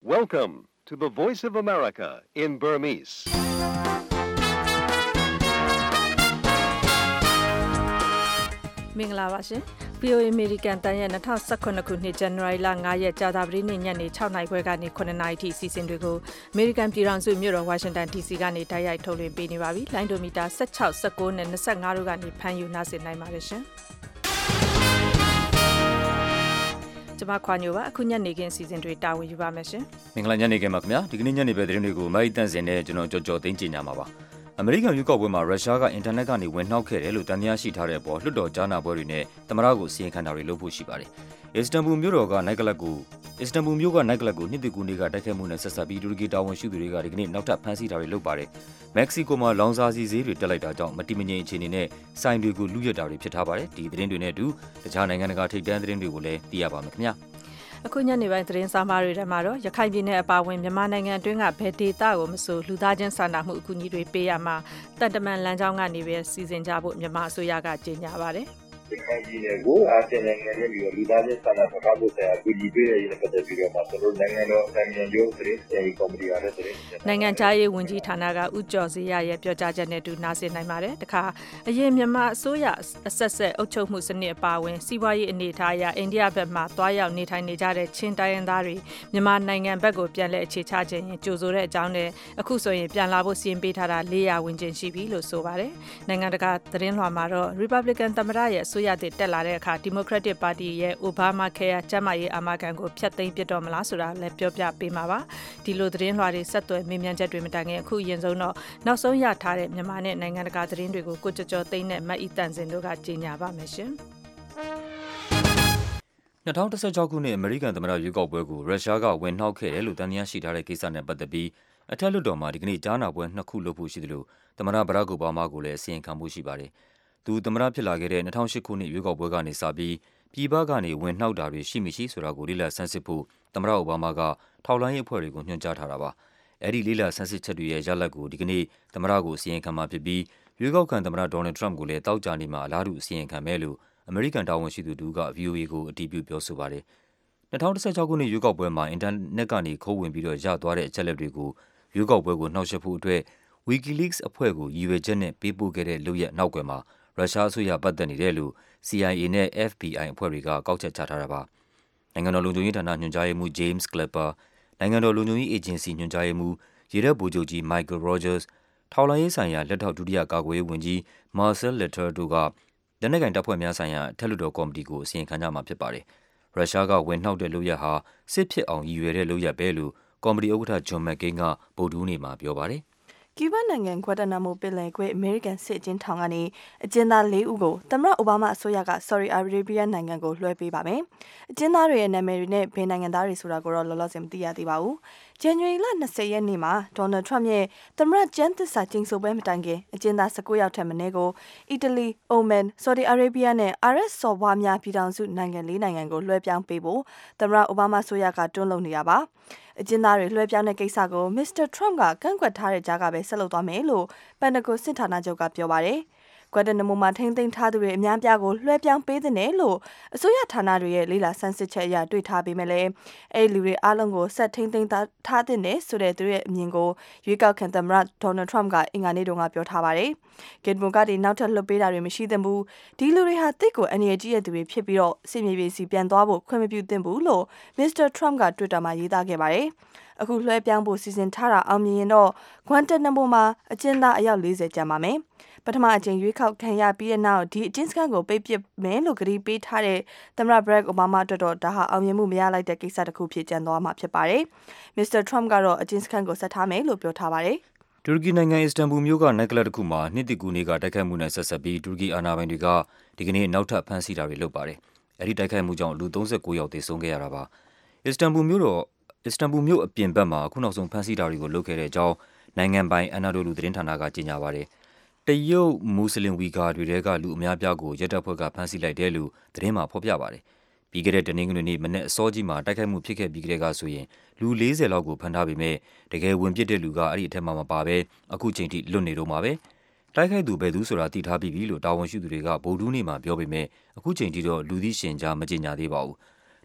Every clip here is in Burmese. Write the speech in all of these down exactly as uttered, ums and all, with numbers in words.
Welcome to the Voice of America in Burmese. ။မင်္ဂလာပါရှင်။ ဗွီအိုအေ American တန်ရဲ့twenty eighteenခုနှစ် January လfiveရက်ကြာသပတေးနေ့ညနေsixနာရီခွဲကနေsevenနာရီထိစီစဉ်တွေကို American ပြည်ထောင်စုမြို့တော် Washington ဒီ စီ ကနေတိုက်ရိုက်ထုတ်လွှင့်ပေးနေပါပြီ။လိုင်းဒိုမီတာsixteen, nineteenနဲ့twenty-fiveတို့ကနေဖမ်းယူနားဆင်နိုင်ပါတယ်ရှင်။ကျွန်မခွာညိုပါအခုညနေခင်းစီစဉ်တွေတာဝန်ယူပါမယ်ရှင်။မင်္ဂလာညနေခင်းပါခင်ဗျာ။ဒီကနေ့ညနေပဲသတင်းတွေကိုမိုက်တန့်စင်နဲ့ကျွန်တော်ကြော်ကြော်သိန်းကြညာမှာပါ။အမေရိကန်ရွေးကောက်ပွဲမှာရုရှားကအင်တာနက်ကနေဝင်နှောက်ခဲ့တယ်လို့တန်တရားရှိထားတဲ့အပေါ်လွှတ်တော်ကြားနာပွဲတွေနဲ့သမ္မတကိုစီရင်ခံတာတွေလုပ်ဖို့ရှိပါတယ်။အစ္စတန်ဘူမြို့တော်ကနိုင်ကလပ်ကိုအစ္စတန်ဘူမြို့ကနိုင်ကလပ်ကိုနှစ်တကူနေကတိုက်ခိုက်မှုနဲ့ဆက်ဆက်ပြီးတူရကီတာဝန်ရှိသူတွေကဒီကနေ့နောက်ထပ်ဖမ်းဆီးတာတွေလုပ်ပါတယ်။မက္ကဆီကိုမှာလောင်စာဆီဈေးတွေတက်လိုက်တာကြောင့်မတိမငြိမ်အခြေအနေနဲ့ဆိုင်တွေကိုလူရက်တာတွေဖြစ်ထားပါတယ်။ဒီသတင်းတွေနဲ့အတူတခြားနိုင်ငံတကာထိပ်တန်းသတင်းတွေကိုလည်းသိရပါမယ်ခင်ဗျာ။အခုညနေပိုင်းသတင်းစာမားတွေထဲမှာတော့ရခိုင်ပြည်နယ်အပါအဝင်မြန်မာနိုင်ငံအတွင်းကဘယ်ဒေသကိုမဆိုလူသားချင်းစာနာမှုအကူအညီတွေပေးရမှာတန်တမန်လမ်းကြောင်းကနေပဲစီစဉ်ကြဖို့မြန်မာအစိုးရကကြေညာပါတယ်ရခိုင်ပြည်နယ်ကိုအာဆီယံနိုင်ငံနဲ့ပြီးတော့လူသားချင်းစာနာမှုဖို့ဆိုင်ရာအကူအညီပေးရတဲ့ပတ်သက်ပြီးတော့မှကျွန်တော်နိုင်ငံတော်အတိုင်းအမြံရုံးသတင်းစီကော်မတီအားဖြင့်နိုင်ငံခြားရေးဝန်ကြီးဌာနကဥကျော်စေရရဲ့ပြောကြားချက်နဲ့တူနားဆင်နိုင်ပါတယ်တခါအရင်မြန်မာအစိုးရအဆက်ဆက်အုပ်ချုပ်မှုစနစ်အပါအဝင်စီးပွားရေးအနေအထားအရအိန္ဒိယဘက်မှာတွားရောက်နေထိုင်နေကြတဲ့ချင်းတိုင်းရင်းသားတွေမြန်မာနိုင်ငံဘက်ကိုပြန်လည်အခြေချခြင်းရင်ကြိုဆိုတဲ့အကြောင်းနဲ့အခုဆိုရင်ပြန်လာဖို့စီရင်ပေးထားတာfour hundredဝန်းကျင်ရှိပြီလို့ဆိုပါတယ်နိုင်ငံတကာသတင်းလွှာမှာတော့ Republican သမ္မတရဲ့အစိုးရသစ်တက်လာတဲ့အခါ Democratic Party ရဲ့ Obamacare ကျန်းမာရေးအာမခံကိုဖျက်သိမ်းပစ်တော့မလားဆိုတာလည်းပြောပြပေးမှာပါဒီလိုသတင်းလွှာတွေဆက်သွယ်မေးမြန်းချက်တွေမတိုင်ခင်အခုအရင်ဆုံးတော့နောက်ဆုံးရထားတဲ့မြန်မာနဲ့နိုင်ငံတကာသတင်းတွေကိုကိုကျော်ကျော်သိန်းနဲ့မတ်အီတန်စင်တို့ကကြီးညာပါမယ်ရှင် twenty sixteenခုနှစ်အမေရိကန်သမ္မတရွေးကောက်ပွဲကိုရုရှားကဝင်နှောက်ခဲ့တယ်လို့တန်တရားရှိထားတဲ့ကိစ္စနဲ့ပတ်သက်ပြီးအထက်လွှတ်တော်မှာဒီကနေ့ကြားနာပွဲနှစ်ခုလုပ်ဖို့ရှိတယ်လို့သမ္မတဘရာ့ခ် အိုဘားမားကိုလည်းအစီရင်ခံဖို့ရှိပါတယ်သူသမ္မတဖြစ်လာခဲ့တဲ့two thousand eightခုနှစ်ရွေးကောက်ပွဲကနေစပြီးပြည်ပကနေဝင်နှောက်တာတွေရှိမရှိဆိုတာကိုလေ့လာဆန်းစစ်ဖို့သမ္မတအိုဘားမားကထောက်လှမ်းရေးအဖွဲ့တွေကိုညွှန်ကြားထားတာပါအဲ့ဒီလေ့လာဆန်းစစ်ချက်တွေရဲ့ရလဒ်ကိုဒီကနေ့သမ္မတကိုအစီရင်ခံမှာဖြစ်ပြီးရွေးကောက်ခံသမ္မတဒေါ်နယ်ထရမ့်ကိုလည်းတောက်ကြနေမှာအလားတူအစီရင်ခံမယ်လို့အမေရိကန်တာဝန်ရှိသူတူက V O A ကိုအတည်ပြုပြောဆိုပါတယ်twenty sixteenခုနှစ်ရွေးကောက်ပွဲမှာအင်တာနက်ကနေခိုးဝင်ပြီးတော့ရသွားတဲ့အချက်လက်တွေကိုရွေးကောက်ပွဲကိုနှောက်ယှက်ဖို့အတွက် WikiLeaks အဖွဲ့ကိုရည်ရွယ်ချက်နဲ့ပေးပို့ခဲ့တဲ့လုပ်ရက်နောက်ကွယ်မှာရုရှားအစိုးရပတ်သက်နေတယ်လို့ C I A နဲ့ F B I အဖွဲ့တွေကကောက်ချက်ချထားတာပါနိုင်ငံတော်လုံခြုံရေးဌာနညွှန်ကြားရေးမှူး James Clapper နိုင်ငံတော်လုံခြုံရေးအေဂျင်စီညွှန်ကြားရေးမှူးရေတပ်ဗိုလ်ချုပ်ကြီး Michael Rogers ထောက်လှမ်းရေးဆိုင်ရာလက်ထောက်ဒုတိယကာကွယ်ရေးဝန်ကြီး Marcel Letter တို့ကလက်နက်ကိုင်တပ်ဖွဲ့များဆိုင်ရာအထက်လွှတ်တော်ကော်မတီကိုအစီရင်ခံကြမှာဖြစ်ပါတယ်ရုရှားကဝင်နှောက်တဲ့လုပ်ရက်ဟာစစ်ဖြစ်အောင်ရည်ရွယ်တဲ့လုပ်ရက်ပဲလို့ကော်မတီဥက္ကဋ္ဌ John McCain ကဗုဒ္ဓဟူးနေ့မှာပြောပါတယ်ကျူးဘားနိုင်ငံဂွါတာနာမိုပင်လယ်ကွေ့အမေရိကန်စစ်အကျဉ်းထောင်ကနေအကျဉ်းသားfourဦးကိုသမ္မတအိုဘားမားအစိုးရက Saudi Arabia နိုင်ငံကိုလွှဲပေးပါမယ်။အကျဉ်းသားတွေရဲ့နာမည်တွေနဲ့ဘယ်နိုင်ငံသားတွေဆိုတာကိုတော့လောလောဆယ်မသိရသေးပါဘူး။ January twentyရက်နေ့မှာ Donald Trump ရဲ့သမ္မတကျမ်းသစ္စာကျိန်ဆိုပွဲမတိုင်ခင်အကျဉ်းသားnineteenယောက်ထက်မနည်းကိုအီတလီ, Oman, Saudi Arabia နဲ့ အာရပ်စော်ဘွားများပြည်ထောင်စုနိုင်ငံfourနိုင်ငံကိုလွှဲပြောင်းပေးဖို့သမ္မတအိုဘားမားအစိုးရကတွန်းလုပ်နေတာပါ။အကျဉ်းသားတွေလွှဲပြောင်းတဲ့ကိစ္စကို Mister Trump ကကန့်ကွက်ထားတဲ့ကြားကပဲဆက်လုပ်သွားမယ်လို့ပန်တဂွန်စစ်ဌာနချုပ်ကပြောပါတယ်။ဂွါတာနာမိုမှာထိန်းသိမ်းထားသူတွေအများပြားကိုလွှဲပြောင်းပေးတဲ့နယ်လို့အစိုးရဌာနတွေရဲ့လေ့လာဆန်းစစ်ချက်အရတွေ့ထားပေမဲ့လည်းအဲ့လူတွေအားလုံးကိုဆက်ထိန်းသိမ်းထားတဲ့နယ်ဆိုတဲ့သူရဲ့အမြင်ကိုရွေးကောက်ခံသမ္မတဒေါ်နယ်ထရမ့်ကအင်္ဂါနေ့တုန်းကပြောထားပါတယ်။ဂင်ဘွန်ကဒီနောက်ထပ်လွှတ်ပေးတာတွေမရှိသင့်ဘူး။ဒီလူတွေဟာတိတ်ကိုအန္တရာယ်ကြီးတဲ့သူတွေဖြစ်ပြီးတော့စစ်မြေပြင်စီပြန်သွားဖို့ခွင့်မပြုသင့်ဘူးလို့ Mister Trump က Twitter မှာရေးသားခဲ့ပါတယ်။အခုလွှဲပြောင်းဖို့စီစဉ်ထားတာအောင်မြင်ရင်တော့ဂွမ်တာနာမိုမှာအကျဉ်းသားအယောက်fortyကျန်ပါမယ်။ပထမအကြိမ်ရွေးကောက်ခံရပြီးတဲ့နောက်ဒီအကျဉ်းစခန်းကိုပိတ်ပစ်မယ်လို့ကတိပေးထားတဲ့သမ္မတဘရက်အိုဘားမားအတွက်တော့ဒါဟာအောင်မြင်မှုမရလိုက်တဲ့ကိစ္စတစ်ခုဖြစ်ကျန်သွားမှာဖြစ်ပါတယ်။ Mister Trump ကတော့အကျဉ်းစခန်းကိုဆက်ထားမယ်လို့ပြောထားပါတယ်။တူရကီနိုင်ငံအစ္စတန်ဘူမြို့ကနိုင်ကလပ်တစ်ခုမှာနှစ်တကူနေ့ကတိုက်ခိုက်မှုနဲ့ဆက်ဆက်ပြီးတူရကီအာဏာပိုင်တွေကဒီကနေ့နောက်ထပ်ဖမ်းဆီးတာတွေလုပ်ပါတယ်။အဲဒီတိုက်ခိုက်မှုကြောင့်လူthirty-nineယောက်သေဆုံးခဲ့ရတာပါ။အစ္စတန်ဘူမြို့တော်အစ္စတန်ဘူမြို့အပြင်ဘက်မှာအခုနောက်ဆုံးဖမ်းဆီးတာတွေကိုလုပ်ခဲ့တဲ့အကြောင်းနိုင်ငံပိုင်အနာဒိုလူသတင်းဌာနကကြေညာပါတယ်။တရုတ်မွတ်စလင်ဝီဂါတွေတဲကလူအများပြားကိုရဲတပ်ဖွဲ့ကဖမ်းဆီးလိုက်တယ်လို့သတင်းမှာဖော်ပြပါတယ်။ပြီးခဲ့တဲ့တနင်္ဂနွေနေ့မနေ့အစောကြီးမှာတိုက်ခိုက်မှုဖြစ်ခဲ့ပြီးကတည်းကဆိုရင်လူfortyလောက်ကိုဖမ်းထားပေမဲ့တကယ်ဝင်ပစ်တဲ့လူကအဲ့ဒီအထက်မှာမပါဘဲအခုချိန်ထိလွတ်နေတော့မှာပဲ။တိုက်ခိုက်သူဘယ်သူဆိုတာသိထားပြီးပြီလို့တာဝန်ရှိသူတွေကဗုဒ္ဓဟူးနေ့မှာပြောပေမဲ့အခုချိန်ထိတော့လူသိရှင်ကြားမကြေညာသေးပါဘူး။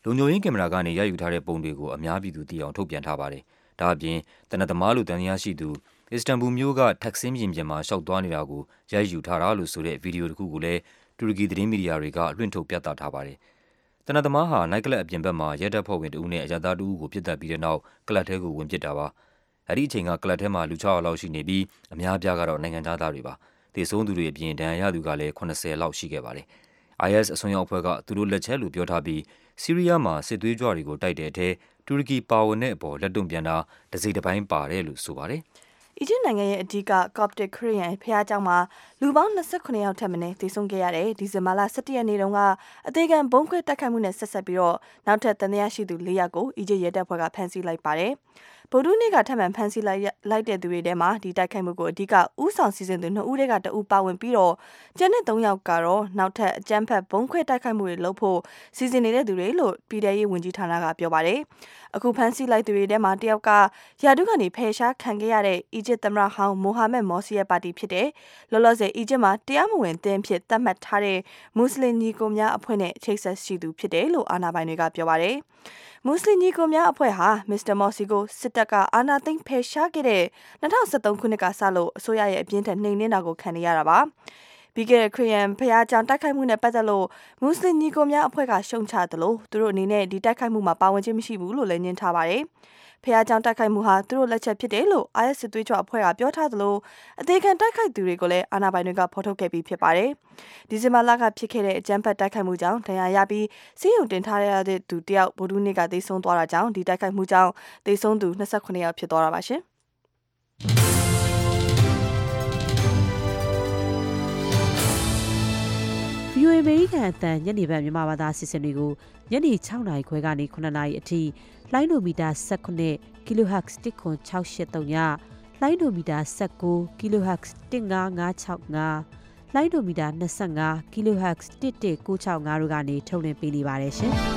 လုံခြုံရေးကင်မရာကနေရယူထားတဲ့ပုံတွေကိုအများပြည်သူသိအောင်ထုတ်ပြန်ထားပါတယ်။ဒါ့အပြင်တနက်သမားလူတန်တရားရှိသူအစ္စတန်ဘူလ်မြို့ကတက်ဆင်းပြင်ပြင်မှာရှောက်သွားနေတာကိုရိုက်ယူထားတာလို့ဆိုတဲ့ဗီဒီယိုတစ်ခုကိုလည်းတူရကီသတင်းမီဒီယာတွေကလွှင့်ထုတ်ပြသထားပါတယ်။တနက်သမားဟာနိုက်ကလပ်အပြင်ဘက်မှာရဲတပ်ဖွဲ့ဝင်တဦးနဲ့အရသားတဦးကိုပစ်တက်ပြီးတဲ့နောက်ကလပ်ထဲကိုဝင်ပစ်တာပါ။အဲဒီအချိန်ကကလပ်ထဲမှာလူခြောက်ရာလောက်ရှိနေပြီးအများပြားကတော့နိုင်ငံသားတွေပါ။သေဆုံးသူတွေအပြင်ဒဏ်ရာရသူကလည်းခုနှစ်ဆယ်လောက်ရှိခဲ့ပါတယ်။ I S အစွန်းရောက်အဖွဲ့ကသူတို့လက်ချက်လို့ပြောထားပြီးဆီးရီးယားမှာစစ်သွေးကြွတွေကိုတိုက်တဲ့အထက်တူရကီပါဝင်တဲ့အပေါ်လက်တုံ့ပြန်တာတစိမ့်တစ်ပိုင်းပါတယ်လို့ဆိုပါတယ်။အီဂျစ်နိုင်ငံရဲ့အဓိက Coptic ခရစ်ယာန်ဘုရားကျောင်းမှာလူပေါင်း၂၉ယောက်ထက်မနည်းသေဆုံးခဲ့ရတဲ့ဒီဇင်ဘာလ၁၁ရက်နေ့တုန်းကအသေးခံဘုံခွဲတိုက်ခိုက်မှုနဲ့ဆက်ဆက်ပြီးတော့နောက်ထပ်တန်တရားရှိသူ၄ယောက်ကိုအီဂျစ်ရဲတပ်ဖွဲ့ကဖမ်းဆီးလိုက်ပါတယ်။ဗုဒ္ဓနေ့ကထပ်မံဖမ်းဆီးလိုက်လိုက်တဲ့သူတွေထဲမှာဒီတိုက်ခိုက်မှုကိုအဓိကဥဆောင်စီစဉ်သူနှစ်ဦးတည်းကတဦးပါဝင်ပြီးတော့ကျန်တဲ့၃ယောက်ကတော့နောက်ထပ်အကြမ်းဖက်ဘုံခွဲတိုက်ခိုက်မှုတွေလုပ်ဖို့စီစဉ်နေတဲ့သူတွေလို့ပြည်ထရေးဝန်ကြီးဌာနကပြောပါတယ်။အခုဖမ်းဆီးလိုက်သူတွေထဲမှာတယောက်ကယာဒုကနေဖယ်ရှားခံခဲ့ရတဲ့အီဂျစ်သမ္မတဟောင်းမိုဟာမက်မော်စီရဲ့ပါတီဖြစ်တဲ့လောလောဆယ်အီဂျစ်မှာတရားမဝင်တင်းဖြစ်သတ်မှတ်ထားတဲ့မွတ်စလင်ညီကိုများအဖွဲ့နဲ့ချိတ်ဆက်ရှိသူဖြစ်တယ်လို့အာဏာပိုင်တွေကပြောပါတယ်။မွတ်စလင်ညီကိုများအဖွဲ့ဟာမစ္စတာမော်စီကိုစစ်တပ်ကအာဏာသိမ်းဖယ်ရှားခဲ့တဲ့၂၀၁၃ခုနှစ်ကစလို့အစိုးရရဲ့အပြင်းထန်နှိမ်နင်းတာကိုခံနေရတာပါ။ပြီးခဲ့တဲ့ခရစ်ယာန်ဘုရားကျောင်းတိုက်ခိုက်မှုနဲ့ပတ်သက်လို့မွတ်စလင်ညီကိုများအဖွဲ့ကရှုံချသလိုသူတို့အနေနဲ့ဒီတိုက်ခိုက်မှုမှာပါဝင်ခြင်းမရှိဘူးလို့လည်းညွှန်ထားပါတယ်။ဘုရားကျောင်းတိုက်ခိုက်မှုဟာသူတို့လက်ချက်ဖြစ်တယ်လို့ I S စစ်သွေးကြွအဖွဲ့ကပြောထားသလိုအသေးခံတိုက်ခိုက်သူတွေကိုလည်းအာဏာပိုင်တွေကဖော်ထုတ်ခဲ့ပြီးဖြစ်ပါတယ်။ဒီဇင်ဘာလကဖြစ်ခဲ့တဲ့အကြမ်းဖက်တိုက်ခိုက်မှုကြောင့်ဒဏ်ရာရပြီးစီးရုံတင်ထားရတဲ့သူတယောက်ဗုဒ္ဓနေ့ကသေဆုံးသွားတာကြောင့်ဒီတိုက်ခိုက်မှုကြောင့်သေဆုံးသူ၂၉ယောက်ဖြစ်သွားတာပါရှင်။ V O A အမေရိကန်အသံညနေဘက်မြန်မာဘာသာအစီအစဉ်တွေကိုညနေ၆နာရီခွဲကနေ၇နာရီအထိလိုင်းနိုမီတာ၁၉ kHz တစ်ခွန်၆၈၃ညလိုင်းနိုမီတာ၁၉ kHz တစ်၅၅၆၅လိုင်းနိုမီတာ၂၅ kHz တစ်၁၉၆၅တို့ကနေထုတ်လွှင့်ပေးနေပါတယ်ရှင်။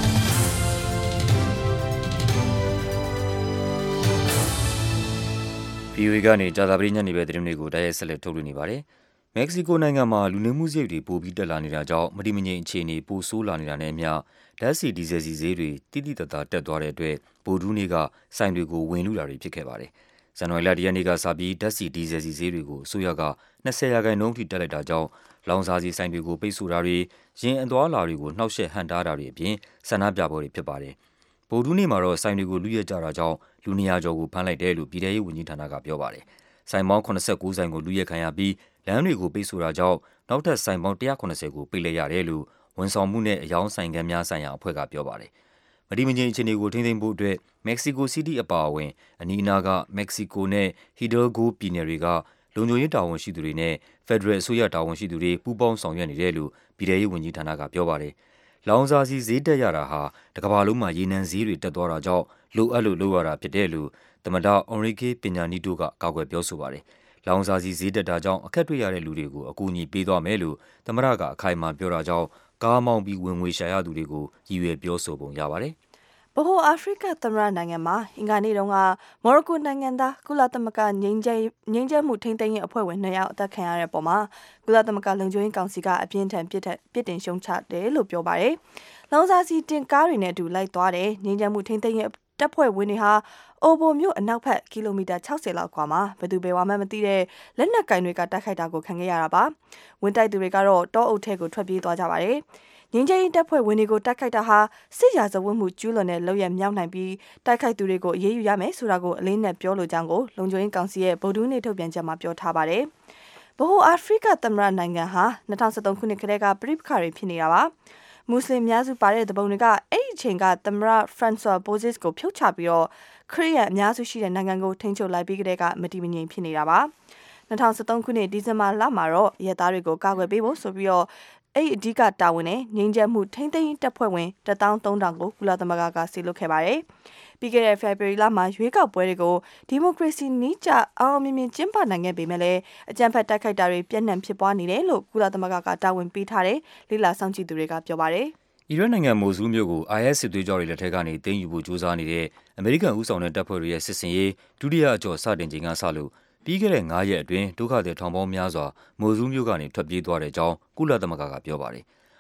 V O A ကနေကြာသပတေးညနေပဲသတင်းတွေကိုတိုက်ရိုက်ဆက်လက်ထုတ်လွှင့်နေပါတယ်။မက္ကဆီကိုနိုင်ငံမှာလူနေမှုစရိတ်တွေပိုပြီးတက်လာနေတာကြောင့်မတည်မငြိမ်အခြေအနေပိုဆိုးလာနေတာနဲ့အမျှဓာတ်ဆီဒီဇယ်ဆီဈေးတွေတိတိတတ်တာတက်သွားတဲ့အတွက်ဗုဒ္ဓနေ့ကဆိုင်တွေကိုဝင်လူတာတွေဖြစ်ခဲ့ပါတယ်။ဇန်နဝါရီလ၁ရက်နေ့ကစပြီးဓာတ်ဆီဒီဇယ်ဆီဈေးတွေကိုအစိုးရက၂၀ရာခိုင်နှုန်းထိတက်လိုက်တာကြောင့်လောင်စာဆီဆိုင်တွေကိုပိတ်ဆို့တာတွေရင်အသွားအလာတွေကိုနှောက်ယှက်ဟန့်တားတာတွေအပြင်ဆန္ဒပြပွဲတွေဖြစ်ပါတယ်။ဗုဒ္ဓနေ့မှာတော့ဆိုင်တွေကိုလူရဲကြတာကြောင့်လူနေရာကျော်ကိုဖမ်းလိုက်တယ်လို့ပြည်ထရေးဝန်ကြီးဌာနကပြောပါတယ်။ဆိုင်ပေါင်း၈၉ဆိုင်ကိုလူရဲခံရပြီးလမ်းတွေကိုပိတ်ဆို့တာကြောင့်နောက်ထပ်ဆိုင်ပေါင်း၁၇၀ကိုပိတ်လိုက်ရတယ်လို့ဝန်ဆောင်မှုနဲ့အယောင်းဆိုင်ခန်းများဆိုင်ရာအဖွဲ့ကပြောပါတယ်။မတည်မငြိမ်အခြေအနေကိုထိန်းသိမ်းဖို့အတွက်မက္ကဆီကိုစီးတီးအပါအဝင်အနီးအနားကမက္ကဆီကိုနဲ့ဟီဒယ်ဂိုပြည်နယ်တွေကလုံခြုံရေးတာဝန်ရှိသူတွေနဲ့ဖက်ဒရယ်အစိုးရတာဝန်ရှိသူတွေပူးပေါင်းဆောင်ရွက်နေတယ်လို့ပြည်ထရေးဝန်ကြီးဌာနကပြောပါတယ်။လောင်စာဆီဈေးတက်ရတာဟာတစ်ကမ္ဘာလုံးမှာရေနံဈေးတွေတက်သွားတာကြောင့်လိုအပ်လို့လုပ်ရတာဖြစ်တယ်လို့သမ္မတအွန်ရီကေပညာနီတိုကကာကွယ်ပြောဆိုပါတယ်။လောင်စာဆီဈေးတက်တာကြောင့်အခက်တွေ့ရတဲ့လူတွေကိုအကူအညီပေးသွားမယ်လို့သမ္မတကအခိုင်အမာပြောတာကြောင့်ကားမောင်းပြီးဝင်ငွေရှာရသူတွေကိုရည်ရွယ်ပြောဆိုပုံရပါတယ်။ဗဟိုအာဖရိကသမ္မတနိုင်ငံမှာအင်္ဂါနေ့တုန်းကမော်ရိုကိုနိုင်ငံသားကုလသမဂ္ဂငြိမ်းချမ်းငြိမ်းချမ်းမှုထိန်းသိမ်းရေးအဖွဲ့ဝင်နှစ်ယောက်အသက်ခံရတဲ့ပုံမှာကုလသမဂ္ဂလုံခြုံရေးကောင်စီကအပြင်းထန်ပြစ်ထန်ပြစ်တင်ရှုံချတယ်လို့ပြောပါတယ်။လောင်စာဆီတင်ကားတွေနဲ့အတူလိုက်သွားတဲ့ငြိမ်းချမ်းမှုထိန်းသိမ်းရေးတပ်ဖွဲ့ဝင်တွေဟာအိုဘိုမြို့အနောက်ဘက်ကီလိုမီတာ၆၀လောက်ကွာမှာဘယ်သူဘယ်ဝါမှမသိတဲ့လက်နက်ကင်တွေကတိုက်ခိုက်တာကိုခံခဲ့ရတာပါ။ဝန်တိုက်သူတွေကတော့တောအုပ်ထဲကိုထွက်ပြေးသွားကြပါတယ်။ငြိမ်းချမ်းရေးတပ်ဖွဲ့ဝင်တွေကိုတိုက်ခိုက်တာဟာစစ်ရာဇဝတ်မှုကျူးလွန်တဲ့လုပ်ရမြောက်နိုင်ပြီးတိုက်ခိုက်သူတွေကိုအရေးယူရမယ်ဆိုတာကိုအလေးနက်ပြောလိုကြောင်းကိုလုံခြုံရေးကောင်စီရဲ့ဗုဒ္ဓနေ့ထုတ်ပြန်ချက်မှာပြောထားပါတယ်။ဗဟိုအာဖရိကသမ္မတနိုင်ငံဟာ၂၀၁၃ခုနှစ်ကတည်းကပြိပခါတွေဖြစ်နေတာပါ။မွတ်စလင်များစုပါတဲ့တပုံတွေကအဲ့ဒီအချိန်ကသမ္မတဖရန်ဆွာဘိုဇစ်ကိုဖြုတ်ချပြီးတော့ခရစ်ယာန်အများစုရှိတဲ့နိုင်ငံကိုထိန်းချုပ်လိုက်ပြီးကတည်းကမတည်မငြိမ်ဖြစ်နေတာပါ။၂၀၁၃ခုနှစ်ဒီဇင်ဘာလမှာတော့ရဲသားတွေကိုကာကွယ်ပေးဖို့ဆိုပြီးတော့အဲ့အဓိကတာဝန်နဲ့ငြိမ်းချမ်းမှုထိန်းသိမ်းတပ်ဖွဲ့ဝင်တသောင်းသုံးထောင်ကိုကုလသမဂ္ဂကဆီလွတ်ခဲ့ပါတယ်။ပြီးခဲ့တဲ့ဖေဖော်ဝါရီလမှာရွေးကောက်ပွဲတွေကိုဒီမိုကရေစီနည်းကျအောင်မြင်မြင်ကျင်းပနိုင်ခဲ့ပေမဲ့လည်းအကြမ်းဖက်တိုက်ခိုက်တာတွေပြန့်နှံ့ဖြစ်ပွားနေတယ်လို့ကုလသမဂ္ဂကတာဝန်ပေးထားတဲ့လိလာဆောင်ကြည့်သူတွေကပြောပါတယ်။အီရတ်နိုင်ငံမိုဆူးမြို့ကို I S စစ်သွေးကြွတွေလက်ထက်ကနေသိမ်းယူဖို့ကြိုးစားနေတဲ့အမေရိကန်ဦးဆောင်တဲ့တပ်ဖွဲ့တွေရဲ့စစ်စင်ရေးဒုတိယအကြော့စတင်ချိန်ကစလို့ပြီးခဲ့တဲ့၅ရက်အတွင်းဒုက္ခသည်ထောင်ပေါင်းများစွာမိုဆူးမြို့ကနေထွက်ပြေးသွားတဲ့အကြောင်းကုလသမဂ္ဂကပြောပါတယ်။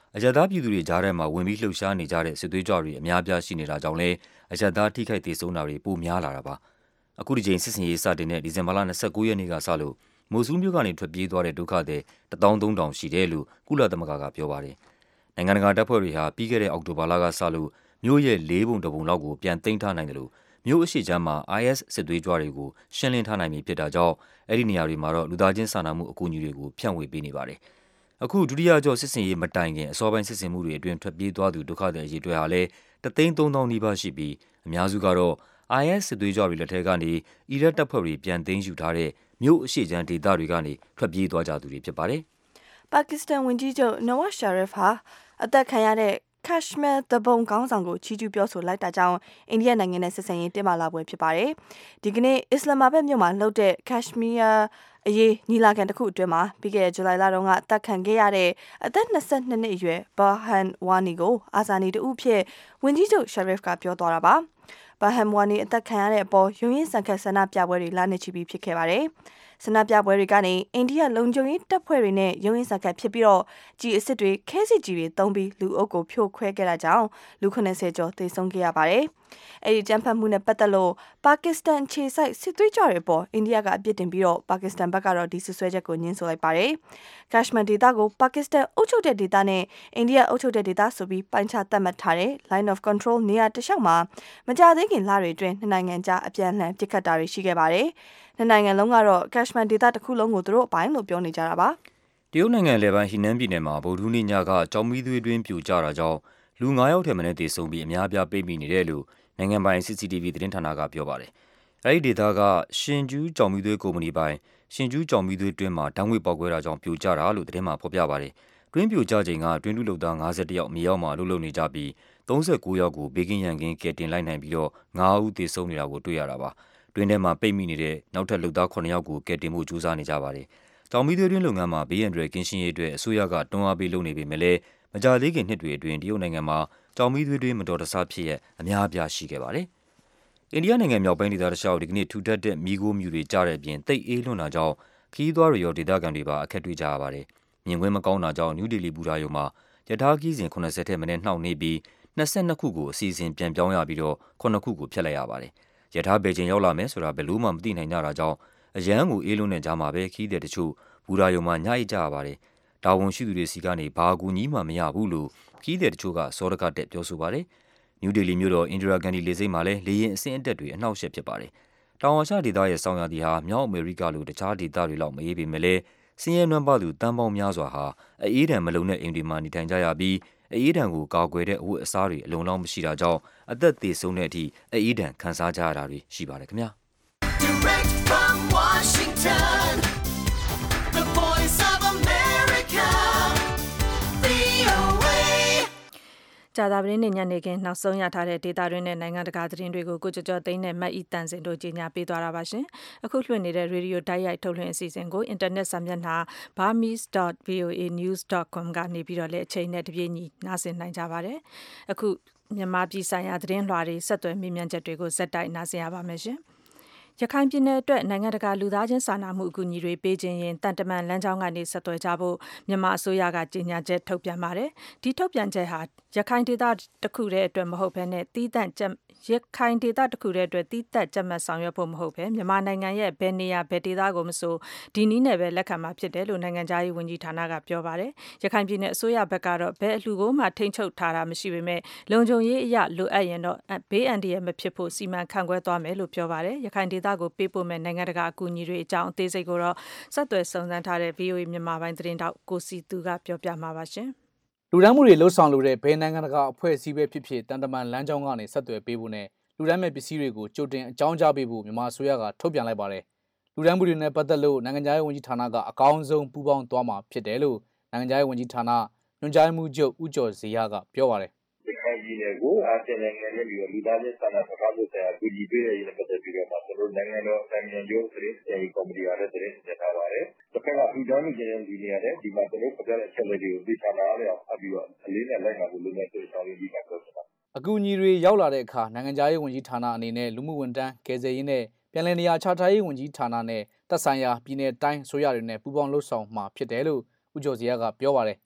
အရက်သားပြည်သူတွေကြားထဲမှာဝင်ပြီးလှုပ်ရှားနေကြတဲ့စစ်သွေးကြွတွေအများပြားရှိနေတာကြောင့်လည်းအရက်သားထိခိုက်ဒေဆုံးတာတွေပိုများလာတာပါအခုဒီချိန်စစ်စင်ရေးစတင်တဲ့ဒီဇင်ဘာလ29ရက်နေ့ကစလို့မိုဆူးမြို့ကနေထွက်ပြေးသွားတဲ့ဒုက္ခသည်တသောင်းသုံးထောင်ရှိတယ်လို့ကုလသမဂ္ဂကပြောပါတယ်နိုင်ငံတကာတပ်ဖွဲ့တွေဟာပြီးခဲ့တဲ့အောက်တိုဘာလကစလို့မြို့ရဲ့လေးပုံတစ်ပုံလောက်ကိုပြန်သိမ်းထားနိုင်တယ်လို့မြို့အရှိချမ်းမှာ I S စစ်သွေးကြွတွေကိုရှင်းလင်းထားနိုင်ပြီဖြစ်တာကြောင့်အဲ့ဒီနေရာတွေမှာတော့လူသားချင်းစာနာမှုအကူအညီတွေကိုဖြန့်ဝေပေးနေပါတယ်အခုဒုတိယကြော့စစ်စင်ရေးမတိုင်ခင်အစောပိုင်းစစ်စင်မှုတွေအတွင်းထွက်ပြေးသွားသူဒုက္ခသည်အရေးတွေဟာလည်းတသိန်းသုံးသောင်းနီးပါးရှိပြီးအများစုကတော့ I S စစ်သွေးကြွတွေလက်ထက်ကနေအီရတ်တပ်ဖွဲ့တွေပြန်သိမ်းယူထားတဲ့မြို့အရှိချမ်းဒေသတွေကနေထွက်ပြေးသွားကြသူတွေဖြစ်ပါတယ်။ပါကစ္စတန်ဝန်ကြီးချုပ်နဝတ်ရှာရစ်ဟာအသက်ခံရတဲ့Kashmir တပုံကောင်းဆောင်ကိုချီးကျူးပြောဆိုလိုက်တာကြောင့်အိန္ဒိယနိုင်ငံနဲ့ဆက်ဆံရေးတင်းမာလာပွဲဖြစ်ပါတယ်။ဒီကနေ့အစ္စလာမာဘတ်မြို့မှာလှုပ်တဲ့ Kashmir အရေးညီလာခံတစ်ခုအတွင်းမှာပြီးခဲ့တဲ့ဇူလိုင်လတုန်းကတပ်ခံခဲ့ရတဲ့အသက်၂၂နှစ်အရွယ်ဘာဟန်ဝါနီကိုအာဇာနည်တဦးဖြစ်ဝန်ကြီးချုပ်ရှာရစ်ကပြောသွားတာပါ။ဘာဟန်ဝါနီအသက်ခံရတဲ့အပေါ်ရုံးရင်းဆန်ခတ်ဆန္ဒပြပွဲတွေလာနေချီပြီးဖြစ်ခဲ့ပါတယ်။ဆန္ဒပြပွဲတွေကနေအိန္ဒိယလုံခြုံရေးတပ်ဖွဲ့တွေနဲ့ရုံးရင်းဆန်ခတ်ဖြစ်ပြီးတော့ကြီးအစ်စ်တွေခဲစစ်ကြီးတွေတုံးပြီးလူအုပ်ကိုဖြိုခွဲခဲ့တာကြောင့်လူခုနှစ်ဆယ်ကျော်သေဆုံးခဲ့ရပါတယ်။အဲဒီကြမ်းဖက်မှုနဲ့ပတ်သက်လို့ပါကစ္စတန်ခြေစိုက်စစ်သွေးကြွတွေပေါ်အိန္ဒိယကအပြစ်တင်ပြီးတော့ပါကစ္စတန်ဘက်ကတော့ဒီဆွဆွဲချက်ကိုညှင်းဆိုလိုက်ပါတယ်။ Kashmir ဒေသကိုပါကစ္စတန်အုပ်ချုပ်တဲ့ဒေသနဲ့အိန္ဒိယအုပ်ချုပ်တဲ့ဒေသဆိုပြီးပိုင်းခြားသတ်မှတ်ထားတဲ့ Line of Control နေရာတစ်လျှောက်မှာမကြသေးခင်လတွေအတွင်းနှစ်နိုင်ငံကြားအပြန်အလှန်ပစ်ခတ်တာတွေရှိခဲ့ပါတယ်။နှစ်နိုင်ငံလုံးကတော့ Kashmir ဒေသတစ်ခုလုံးကိုသူတို့အပိုင်းလို့ပြောနေကြတာပါ။တရုတ်နိုင်ငံလယ်ပိုင်းဟီနန်ပြည်နယ်မှာဗုဒ္ဓဟူးနေ့ညကကြောင်မီးသွေးတွင်းပြိုကျတာကြောင့်လူငါးယောက်ထက်မနည်းသေဆုံးပြီးအများပြားပိတ်မိနေတယ်လို့နိုင်ငံပိုင် C C T V သတင်းဌာနကပြောပါတယ်။အဲဒီဒေသကရှင်ကျူးကြောင်မီးသွေးကုမ္ပဏီပိုင်ရှင်ကျူးကြောင်မီးသွေးတွင်းမှာဓာတ်ငွေ့ပေါက်ကွဲတာကြောင့်ပြိုကျတာလို့သတင်းမှာဖော်ပြပါတယ်။တွင်းပြိုကျချိန်ကတွင်းတူလုပ်သား၅၁ယောက်မြေအောက်မှာလှုပ်လှုပ်နေကြပြီး၃၉ယောက်ကိုဘေးကင်းရန်ကင်းကယ်တင်လိုက်နိုင်ပြီးတော့၅ဦးသေဆုံးနေတာကိုတွေ့ရတာပါ။တွင်းထဲမှာပိတ်မိနေတဲ့နောက်ထပ်လုပ်သားခုနှစ်ယောက်ကိုကယ်တင်ဖို့ကြိုးစားနေကြပါတယ်။ကြောင်မီးသွေးတွင်းလုပ်ငန်းမှာဘေးရန်တွေကင်းရှင်းရေးအတွက်အစိုးရကတွန်းအားပေးလုပ်နေပေမဲ့လည်းမကြာသေးခင်နှစ်တွေအတွင်းတရုတ်နိုင်ငံမှာကြောင်မီးသွေးတွင်းမတော်တဆဖြစ်ရအများအပြားရှိခဲ့ပါတယ်။အိန္ဒိယနိုင်ငံမြောက်ပိုင်းဒေသတစ်လျှောက်ဒီကနေ့ထူထပ်တဲ့မီးခိုးမြူတွေကျတဲ့အပြင်တိတ်အေးလွန်းတာကြောင့်ခီးသွားတွေရောဒေသခံတွေပါအခက်တွေ့ကြရပါတယ်။မြင်ကွင်းမကောင်းတာကြောင့်နယူးဒေလီဘူရာယုံမှာယထာခီးစဉ်ခုနှစ်ဆယ်ထက်မနည်းနှောင့်နှေးပြီး၂၂ခုကိုအစီအစဉ်ပြန်ပြောင်းရပြီးတော့ခုနှစ်ခုကိုဖျက်လိုက်ရပါတယ်။ယထာဘယ်ချိန်ရောက်လာမယ်ဆိုတာဘယ်လို့မှမသိနိုင်ကြတာကြောင့်အရန်ကိုအေးလွန်းတဲ့ကြားမှာပဲခီးတဲ့တချို့ဘူရာယုံမှာညအိတ်ကြရပါတယ်။တာဝန်ရှိသူတွေစီကနေဘာအကူအညီမှမရဘူးလို့ခီးတဲ့တချို့ကစောဒကတက်ပြောဆိုပါတယ်။နယူးဒေလီမြို့တော်အင်ဒရာဂန်ဒီလေဆိပ်မှာလည်းလေယာဉ်အဆင့်အတက်တွေအနှောက်အယှက်ဖြစ်ပါတယ်။တောင်အာရှဒေသရဲ့ဆောင်းရာသီဟာမြောက်အမေရိကလိုတခြားဒေသတွေလောက်မအေးပေမဲ့လည်းဆင်းရဲနွမ်းပါးသူတန်းပေါင်းများစွာဟာအေးဒဏ်မလုံတဲ့အိမ်တွေမှာနေထိုင်ကြရပြီးအေးဒဏ်ကိုကာကွယ်တဲ့အဝတ်အစားတွေအလုံလောက်မရှိတာကြောင့်အသက်သေဆုံးတဲ့အထိအေးဒဏ်ခံစားကြရတာတွေရှိပါတယ်ခင်ဗျာ။ Direct from Washington The Voice of America ကြာသပတေးနေ့ညနေခင်းနောက်ဆုံးရထားတဲ့ဒေတာတွင်းနဲ့နိုင်ငံတကာသတင်းတွေကိုကိုကျော်ကျော်သိန်းနဲ့မတ်ဤတန်စင်တို့ကြီးညာပေးသွားတာပါရှင်။အခုလွှင့်နေတဲ့ရေဒီယိုတိုက်ရိုက်ထုတ်လွှင့်အစီအစဉ်ကိုအင်တာနက်စာမျက်နှာ burmese dot voa news dot com ကနေပြီးတော့လည်းအချိန်နဲ့တပြေးညီနားဆင်နိုင်ကြပါတယ်။အခုမြန်မာပြည်ဆိုင်ရာသတင်းလွှာတွေဆက်သွယ်မေးမြန်းချက်တွေကိုဇက်တိုက်နားဆင်ရပါမယ်ရှင်။ရခိုင်ပြည်နယ်အတွက်နိုင်ငံတကာလူသားချင်းစာနာမှုအကူအညီတွေပေးခြင်းရင်တန်တမန်လမ်းကြောင်းကနေဆက်သွယ်ကြဖို့မြန်မာအစိုးရကကြေညာချက်ထုတ်ပြန်ပါတယ်။ဒီထုတ်ပြန်ချက်ဟာရခိုင်ဒေသတစ်ခုတည်းအတွက်မဟုတ်ဘဲနဲ့တီးတန့်ကြရခိုင်ဒေသတစ်ခုတည်းအတွက်တီးတက်ကြက်မှတ်ဆောင်ရွက်ဖို့မဟုတ်ဘဲမြန်မာနိုင်ငံရဲ့ဘယ်နေရာဘယ်ဒေသကိုမဆိုဒီနည်းနဲ့ပဲလက်ခံမှာဖြစ်တယ်လို့နိုင်ငံသားရေးဝန်ကြီးဌာနကပြောပါတယ်။ရခိုင်ပြည်နယ်အစိုးရဘက်ကတော့ဘယ်အလှူကိုမှထိန်းချုပ်ထားတာမရှိပေမဲ့လုံခြုံရေးအရလိုအပ်ရင်တော့ဘေးအန္တရာယ်မဖြစ်ဖို့စီမံခန့်ခွဲသွားမယ်လို့ပြောပါတယ်။ရခိုင်ဒေသကိုပေးပို့မဲ့နိုင်ငံတကာအကူအညီတွေအကြောင်းအသေးစိတ်ကိုတော့ဆက်သွယ်စုံစမ်းထားတဲ့ V O A မြန်မာပိုင်းသတင်းတောက်ကိုစီသူကပြောပြမှာပါရှင်။လူဒန်းမှုတွေလှုပ်ဆောင်လို့တဲ့ဘယ်နိုင်ငံတကာအဖွဲ့အစည်းပဲဖြစ်ဖြစ်တန်တမန်လမ်းကြောင်းကနေဆက်သွယ်ပေးဖို့နဲ့လူဒန်းမဲ့ပစ္စည်းတွေကိုကြိုတင်အကြောင်းကြားပေးဖို့မြန်မာအစိုးရကထုတ်ပြန်လိုက်ပါတယ်။လူဒန်းမှုတွေနဲ့ပတ်သက်လို့နိုင်ငံသားရေးဝန်ကြီးဌာနကအကောင်းဆုံးပူးပေါင်းသွားမှာဖြစ်တယ်လို့နိုင်ငံသားရေးဝန်ကြီးဌာနညွှန်ကြားမှုချုပ်ဦးကျော်ဇေယျကပြောပါတယ်။ဒီခိုင်ပြည်နယ်ကိုအာဆီယံနိုင်ငံနဲ့ပြီးတော့လူသားချင်းစာနာထောက်ထားမှုဆိုင်ရာပြည်ပြည်ရဲ့ရင်းပတ်သက်ပြီးတော့မှကျွန်တော်နိုင်ငံတော်နိုင်ငံရုံးသတင်းစီရင်ကော်မတီကလည်းသတင်းတင်ထားပါတယ်။တစ်ခါကပြည်ထောင်စုကျင်းပဒီနေရာနဲ့ဒီမှာကျွန်တော်ပြတဲ့အချက်လက်တွေကိုသိချနာရအောင်ဖတ်ပြီးတော့အလေးနဲ့လိုက်နာဖို့လုပ်နေတဲ့အကြောင်းလေးဒီကပြောချင်ပါတယ်။အကူအညီတွေရောက်လာတဲ့အခါနိုင်ငံသားရေးဝန်ကြီးဌာနအနေနဲ့လူမှုဝန်ထမ်းကယ်ဆယ်ရေးနဲ့ပြည်내နေရာချထားရေးဝန်ကြီးဌာနနဲ့သက်ဆိုင်ရာပြည်내တိုင်းအစိုးရတွေနဲ့ပူးပေါင်းလှုပ်ဆောင်မှာဖြစ်တယ်လို့ဦးကျော်ဇေယျကပြောပါတယ်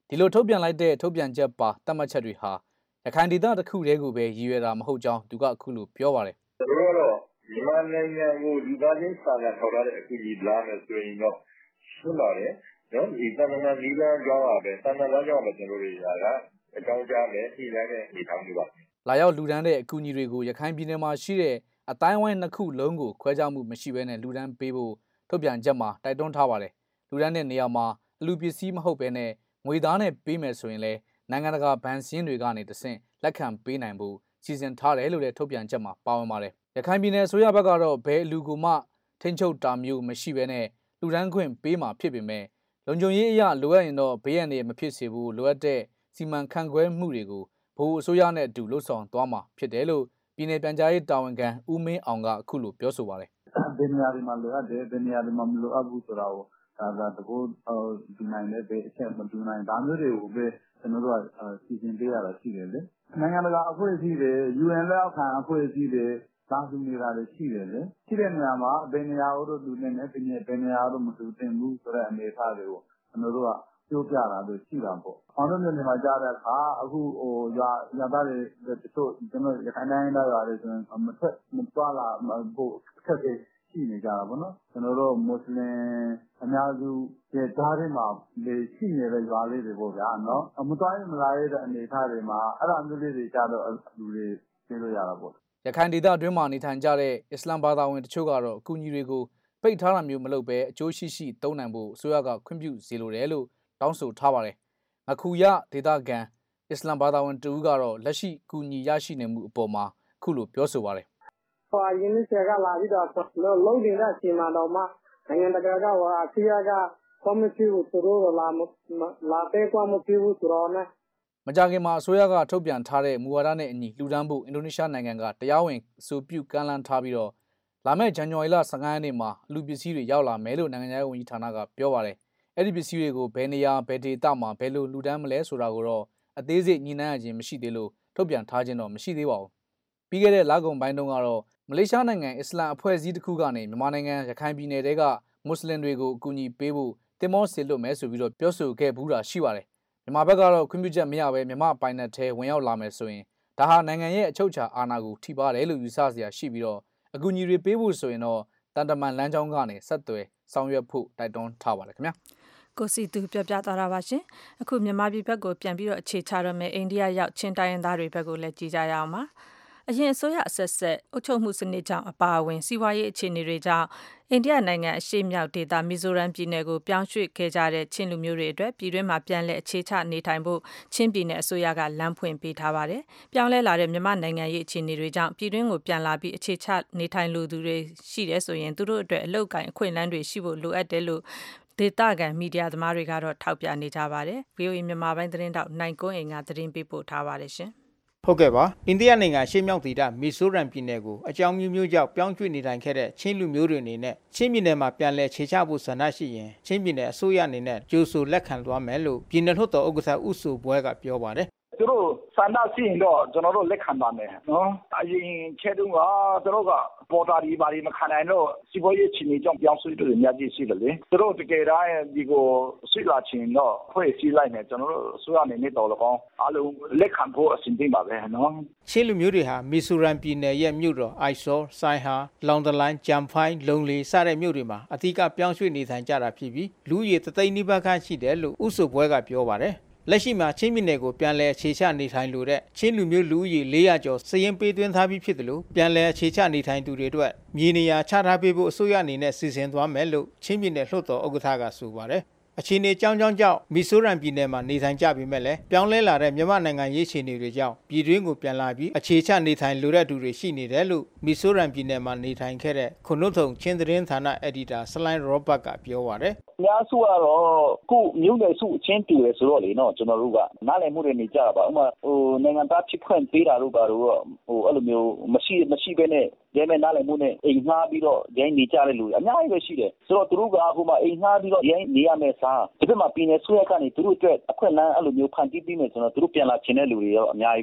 ဒီလိုထုတ်ပြန်လိုက်တဲ့ထုတ်ပြန်ချက်ပါတတ်မှတ်ချက်တွေဟာရခိုင်ဒေသတစ်ခုတည်းကိုပဲရည်ရွယ်တာမဟုတ်ကြောင်းသူကအခုလိုပြောပါတယ်။ကျွန်တော်ကတော့မြန်မာနိုင်ငံကိုလူသားချင်းစာနာထောက်ထားတဲ့အကူအညီလာမယ်ဆိုရင်တော့ရှင်းပါတယ်နော်ဒီတန်တမာနီလန်းကြောင်းပါပဲတန်တမာကြောင်းပဲကျွန်တော်တို့ရာကအကြောင်းကြားမယ်ဖြေလိုက်တဲ့အနေထားမျိုးပါလာရောက်လူဒန်းတဲ့အကူအညီတွေကိုရခိုင်ပြည်နယ်မှာရှိတဲ့အတိုင်းဝိုင်းနှစ်ခုလုံးကိုခွဲခြားမှုမရှိဘဲနဲ့လူဒန်းပေးဖို့ထုတ်ပြန်ချက်မှာတိုက်တွန်းထားပါတယ်လူဒန်းတဲ့နေရာမှာအလူပစ္စည်းမဟုတ်ဘဲနဲ့ငွေသားနဲ့ပေးမယ်ဆိုရင်လည်းနိုင်ငံတကာဘဏ်စည်းတွေကနေတဆင့်လက်ခံပေးနိုင်ဖို့စီစဉ်ထားတယ်လို့လည်းထုတ်ပြန်ချက်မှာပါဝင်ပါတယ်ရခိုင်ပြည်နယ်အစိုးရဘက်ကတော့ဘယ်အလူကိုမှထိန်းချုပ်တာမျိုးမရှိဘဲနဲ့လူဒန်းခွင့်ပေးမှာဖြစ်ပေမဲ့လုံခြုံရေးအရလိုအပ်ရင်တော့ဘေးရန်တွေမဖြစ်စေဘူးလိုအပ်တဲ့စီမံခန့်ခွဲမှုတွေကိုဘိုးအစိုးရနဲ့အတူလှုပ်ဆောင်သွားမှာဖြစ်တယ်လို့ပြည်နယ်ပြန်ကြားရေးတာဝန်ခံဦးမင်းအောင်ကအခုလိုပြောဆိုပါတယ်ဘယ်နေရာတွေမှာလိုအပ်တယ်ဘယ်နေရာတွေမှာမလိုအပ်ဘူးဆိုတာကိုဒါကတကူဒီနိုင်တဲ့ဘယ်အချက်မတူနိုင်ဒါမျိုးတွေကိုပဲကျွန်တော်တို့ကစီစဉ်ပေးရတာရှိတယ်လေနိုင်ငံတကာအဖွဲ့အစည်းတွေ ယူအန် လက်အောက်ခံအဖွဲ့အစည်းတွေလာစုနေတာတွေရှိတယ်လေရှိတဲ့နေရာမှာဘယ်နေရာတို့လူနေနဲ့ဘယ်နေဘယ်နေရာတို့မတူတင်ဘူးဆိုတဲ့အနေအထားတွေကိုကျွန်တော်တို့ကပြောပြတာလို့ရှိတာပေါ့။အောင်လို့နေမှာကြားတဲ့အခါအခုဟိုရွာရွာသားတွေတချို့ကျွန်တော်ရခိုင်တိုင်းသားရွာတွေဆိုရင်မထွက်မသွားလာဖို့အခက်အခဲရှိနေကြတာပေါ့နော်။ကျွန်တော်တို့မွတ်စလင်အများစုရဲ့ဓာတ်တွေမှာလေရှိနေတဲ့ရွာလေးတွေပေါ့ဗျာနော်။မသွားရင်မလာရတဲ့အနေအထားတွေမှာအဲ့လိုမျိုးလေးတွေကြတော့လူတွေသိလို့ရတာပေါ့။ရခိုင်ဒေသအတွင်းမှာနေထိုင်ကြတဲ့အစ္စလမ်ဘာသာဝင်တချို့ကတော့အကူအညီတွေကိုပိတ်ထားတာမျိုးမလုပ်ဘဲအကျိုးရှိရှိသုံးနိုင်ဖို့အစိုးရကခွင့်ပြုစေလိုတယ်လို့တောင်းဆိုထားပါတယ်။ငခုရဒေသခံအစ္စလမ်ဘာသာဝင်တူကတော့လက်ရှိကူညီရရှိနေမှုအပေါ်မှာခုလိုပြောဆိုပါတယ်။ဟိုရင်းနှီးချက်ကလာပြီးတော့လုံးနေတဲ့အချိန်မှာတော့မှနိုင်ငံတကာကဟိုအစီအကကော်မတီကိုသူတို့လာလာပေးကွာမဖြစ်ဘူးဆိုတော့ねမကြခင်မှာအစိုးရကထုတ်ပြန်ထားတဲ့မူဝါဒနဲ့အညီလူဒန်းဖို့အင်ဒိုနီးရှားနိုင်ငံကတရားဝင်အဆိုပြုကမ်းလှမ်းထားပြီးတော့လာမယ့်ဇန်နဝါရီလဆယ့်ငါရက်နေ့မှာအလူပစ္စည်းတွေရောက်လာမယ်လို့နိုင်ငံခြားရေးဝန်ကြီးဌာနကပြောပါတယ်။အဲ့ဒီပစ္စည်းတွေကိုဘယ်နေရာဘယ်ဒေသမှာဘယ်လိုလူဒန်းမလဲဆိုတာကိုတော့အသေးစိတ်ညှိနှိုင်းရခြင်းမရှိသေးလို့ထုတ်ပြန်ထားခြင်းတော့မရှိသေးပါဘူး။ပြီးခဲ့တဲ့လကုန်ပိုင်းတုန်းကတော့မလေးရှားနိုင်ငံအစ္စလာမ်အဖွဲ့အစည်းတစ်ခုကနေမြန်မာနိုင်ငံရခိုင်ပြည်နယ်တဲကမွတ်စလင်တွေကိုအကူအညီပေးဖို့တင်မောဆေလွတ်မယ်ဆိုပြီးတော့ပြောဆိုခဲ့ဘူးတာရှိပါတယ်။မြန်မာဘက်ကတော့ခွင့်ပြုချက်မရဘဲမြန်မာပိုင်နယ်ထဲဝင်ရောက်လာမယ်ဆိုရင်ဒါဟာနိုင်ငံရဲ့အချုပ်အခြာအာဏာကိုထိပါတယ်လို့ယူဆစရာရှိပြီးတော့အကူအညီတွေပေးဖို့ဆိုရင်တော့တန်တမန်လမ်းကြောင်းကနေဆက်သွယ်ဆောင်ရွက်ဖို့တိုက်တွန်းထားပါတယ်ခင်ဗျာကိုစီသူပြောပြသွားတာပါရှင်အခုမြန်မာပြည်ဘက်ကိုပြန်ပြီးတော့အခြေချရမယ်အိန္ဒိယရောက်ချင်းတိုင်းရင်းသားတွေဘက်ကိုလည်းကြည်ကြရအောင်ပါအရင်အစိုးရအဆက်ဆက်အုပ်ချုပ်မှုစနစ်ကြောင့်အပါအဝင်စီးပွားရေးအခြေအနေတွေကြောင့်အိန္ဒိယနိုင်ငံအရှေ့မြောက်ဒေသမီဇိုရမ်ပြည်နယ်ကိုပြောင်းရွှေ့ခဲ့ကြတဲ့ချင်းလူမျိုးတွေအတွက်ပြည်တွင်းမှာပြန်လည်အခြေချနေထိုင်ဖို့ချင်းပြည်နယ်အစိုးရကလမ်းဖွင့်ပေးထားပါတယ်။ပြောင်းလဲလာတဲ့မြန်မာနိုင်ငံရေးအခြေအနေတွေကြောင့်ပြည်တွင်းကိုပြန်လာပြီးအခြေချနေထိုင်လိုသူတွေရှိတယ်ဆိုရင်သူတို့အတွက်အလုပ်ကိုင်အခွင့်အလမ်းတွေရှိဖို့လိုအပ်တယ်လို့ဒေသခံမီဒီယာသမားတွေကတော့ထောက်ပြနေကြပါတယ်။ ဗွီအိုအေမြန်မာပိုင်းသတင်းတောက်နိုင်ကွန်းအိမ်ကသတင်းပေးပို့ထားပါတယ်ရှင်။ဟုတ်ကဲ့ပါအိန္ဒိယနိုင်ငံရှေ့မြောက်ဒေသမီဇိုရမ်ပြည်နယ်ကိုအကြောင်းမျိုးမျိုးကြောင့်ပြောင်းရွှေ့နေထိုင်ခဲ့တဲ့ချင်းလူမျိုးတွေအနေနဲ့ချင်းပြည်နယ်မှာပြန်လည်ခြေချဖို့ဆန္ဒရှိရင်ချင်းပြည်နယ်အစိုးရအနေနဲ့ကြိုးဆိုလက်ခံသွားမယ်လို့ပြည်နယ်လွှတ်တော်ဥက္ကဋ္ဌဦးစုပွဲကပြောပါတယ်သူတို့ဆန္ဒရှိရင်တော့ကျွန်တော်တို့လက်ခံပါမယ်နော်အရင်ချက်တုန်းကသူတို့ကပေါ်တာဒီဘာဒီမခံနိုင်တော့စီပွားရေးချင်းကြောင့်ပြောင်းရွှေ့လို့အများကြီးရှိတယ်လေသူတို့တကယ်တမ်းဒီကိုဆွေးလာချင်းတော့ဖွဲ့စည်းလိုက်မယ်ကျွန်တော်တို့ဆိုရနေနေတော့လောကောင်အလုံးလက်ခံဖို့အဆင်သင့်ပါပဲနော်ချင်းလူမျိုးတွေဟာမီဇိုရမ်ပြည်နယ်ရဲ့မြို့တော်အိုက်ဆောဆိုင်ဟာလောင်တလိုင်းဂျမ်ဖိုင်းလုံလီစတဲ့မြို့တွေမှာအထူးကပြောင်းရွှေ့နေထိုင်ကြတာဖြစ်ပြီးလူဦးရေတသိန်းနီးပါးခန့်ရှိတယ်လို့ဦးစုပွဲကပြောပါတယ်လက်ရှိမှာချင်းပြည်နယ်ကိုပြန်လည်အခြေချနေထိုင်လို့တဲ့ချင်းလူမျိုးလူဦးရေလေးရာကျော်စည်ရင်ပေးသွင်းထားပြီးဖြစ်တယ်လို့ပြန်လည်အခြေချနေထိုင်သူတွေအတွက်မြေနေရာချထားပေးဖို့အစိုးရအနေနဲ့စီစဉ်သွားမယ်လို့ချင်းပြည်နယ်လွှတ်တော်ဥက္ကဋ္ဌကဆိုပါတယ်အခြေအနေကြောင်းကြောင်းကြောင့်မီဇိုရမ်ပြည်နယ်မှာနေထိုင်ကြပြီးမဲ့လည်းပြောင်းလဲလာတဲ့မြန်မာနိုင်ငံရေးအခြေအနေတွေကြောင့်ပြည်တွင်းကိုပြန်လာပြီးအခြေချနေထိုင်လိုတဲ့သူတွေရှိနေတယ်လို့မီဇိုရမ်ပြည်နယ်မှာနေထိုင်ခဲ့တဲ့ခုနုထုံချင်းသတင်းဌာနအက်ဒီတာဆလိုင်းရောဘတ်ကပြောပါတယ်အများစုကတော့ကိုမြို့နယ်စုအချင်းတူတယ်ဆိုတော့လေနော်ကျွန်တော်တို့ကနားလည်မှုတွေနေကြပါဥမာဟိုနိုင်ငံသားဖြစ်ခွင့်ပေးတာတို့ပါတော့ဟိုအဲ့လိုမျိုးမရှိမရှိဘဲနဲ့ရဲမဲ့နားလည်မှုနဲ့အိမ်ငှားပြီးတော့ရဲနေကြတဲ့လူအများကြီးပဲရှိတယ်ဆိုတော့သူတို့ကဟိုမှာအိမ်ငှားပြီးတော့ရဲနေရမယ်စားဒီဘက်မှာပြည်နယ်ဆွဲကနေသူတို့အတွက်အခွင့်အလမ်းအဲ့လိုမျိုးဖန်တီးပြီးမယ်ဆိုတော့သူတို့ပြန်လာချင်တဲ့လူတွေရောအများကြီးပဲ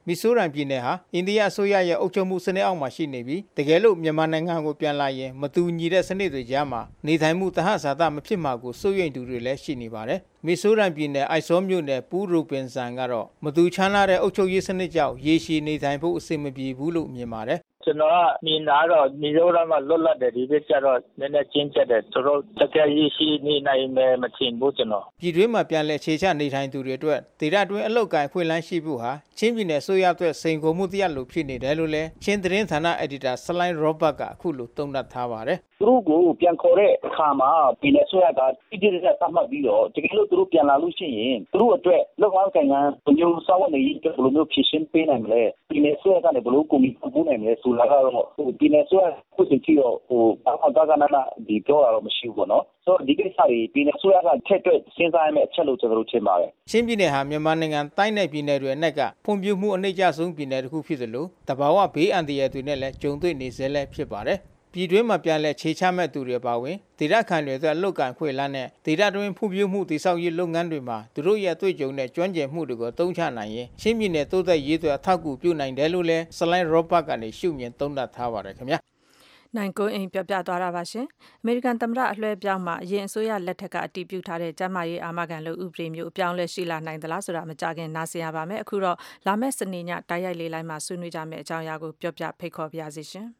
မီဆိုရမ်ပြည်နယ်ဟာအိန္ဒိယအစိုးရရဲ့အုပ်ချုပ်မှုစနစ်အောက်မှာရှိနေပြီးတကယ်လို့မြန်မာနိုင်ငံကိုပြန်လာရင်မတူညီတဲ့စနစ်တွေကြားမှာနေထိုင်မှုတဟဇာတမဖြစ်မှာကိုစိုးရိမ်သူတွေလည်းရှိနေပါတယ်မီဆိုရမ်ပြည်နယ်အိုက်ဆောမြို့နယ်ပူးရူပင်ဆန်ကတော့မတူချမ်းသာတဲ့အုပ်ချုပ်ရေးစနစ်ကြောင့်ရေရှည်နေထိုင်ဖို့အဆင်မပြေဘူးလို့မြင်ပါတယ်ကျွန်တော်ကမြင်တာတော့မီဇိုရမ်မှာလွတ်လပ်တယ်ဒီဘက်ကျတော့နည်းနည်းကျဉ်းကျပ်တယ်သူတို့တကယ်ရရှိနေနိုင်မယ်မထင်ဘူးကျွန်တော်ပြည်တွင်းမှာပြန်လည်ခြေချနေထိုင်သူတွေအတွက်ဒေသတွင်းအလောက်ကိုင်ဖွင့်လန်းရှိဖို့ဟာချင်းပြည်နယ်ဆိုရအတွက်စိန်ခေါ်မှုတရားလိုဖြစ်နေတယ်လို့လည်းချင်းသတင်းဌာနအက်ဒီတာဆလိုင်းရောဘတ်ကအခုလိုသုံးသပ်ထားပါတယ်သူတို့ကိုပြန်ခေါ်တဲ့အခါမှာပြည်နယ်ဆိုရကပြည်ပြည်နဲ့သတ်မှတ်ပြီးတော့တကယ်လို့သူတို့ပြန်လာလို့ရှိရင်သူတို့အတွက်လောက်အောင်ကိုင်ကမျိုးစောဝနေဘယ်လိုမျိုးဖြစ်ရှင်းပေးနိုင်မလဲပြည်နယ်ဆိုရကလည်းဘယ်လိုကိုမီပူးနိုင်မလဲဆိုတာကတော့ဟိုပြည်နယ်ဆိုရကိုသိချီတော့ဟိုဘာသာကနာဒီပြောရတော့မရှိဘူးပေါ့နော်ဆိုတော့ဒီကိစ္စတွေပြည်နယ်ဆိုရကထက်တွက်စဉ်းစားရမယ့်အချက်လို့ကျွန်တော်တို့ထင်ပါတယ်ချင်းပြည်နယ်ဟာမြန်မာနိုင်ငံတိုင်းနယ်ပြည်နယ်တွေအနက်ကဖွံ့ဖြိုးမှုအနှိမ့်ကျဆုံးပြည်နယ်တစ်ခုဖြစ်သလိုတဘာဝဘေးအန္တရာယ်တွေနဲ့လည်းကြုံတွေ့နေစေလဲဖြစ်ပါတယ်ပြည်တွင်းမှာပြန်လဲခြေချမဲ့သူတွေပါဝင်ဒေသခံတွေအတွက်အလုတ်ကန်ခွေလန်းနဲ့ဒေသတွင်းဖွံ့ဖြိုးမှုတည်ဆောက်ရေးလုပ်ငန်းတွေမှာသူတို့ရဲ့အတွေ့အကြုံနဲ့ကျွမ်းကျင်မှုတွေကိုသုံးချနိုင်ရင်ချင်းပြည်နယ်တိုးတက်ရေးတွေအထောက်အကူပြုနိုင်တယ်လို့လဲဆလိုင်းရောဘတ်ကနေရှုမြင်သုံးသပ်ထားပါတယ်ခင်ဗျာနိုင်ကိုအိမ်ပြောပြသွားတာပါရှင်အမေရိကန်သမ္မတအလွှဲပြောင်းမှာအရင်အစိုးရလက်ထက်ကအတည်ပြုထားတဲ့ကျန်းမာရေးအာမခံလို့ဥပဒေမျိုးအပြောင်းလဲရှိလာနိုင်သလားဆိုတာမကြခင်နားဆင်ရပါမယ်အခုတော့လာမယ့်စနေညတိုက်ရိုက်လေးလိုက်မှာဆွေးနွေးကြမယ့်အကြောင်းအရာကိုပြောပြဖိတ်ခေါ်ပါရစေရှင်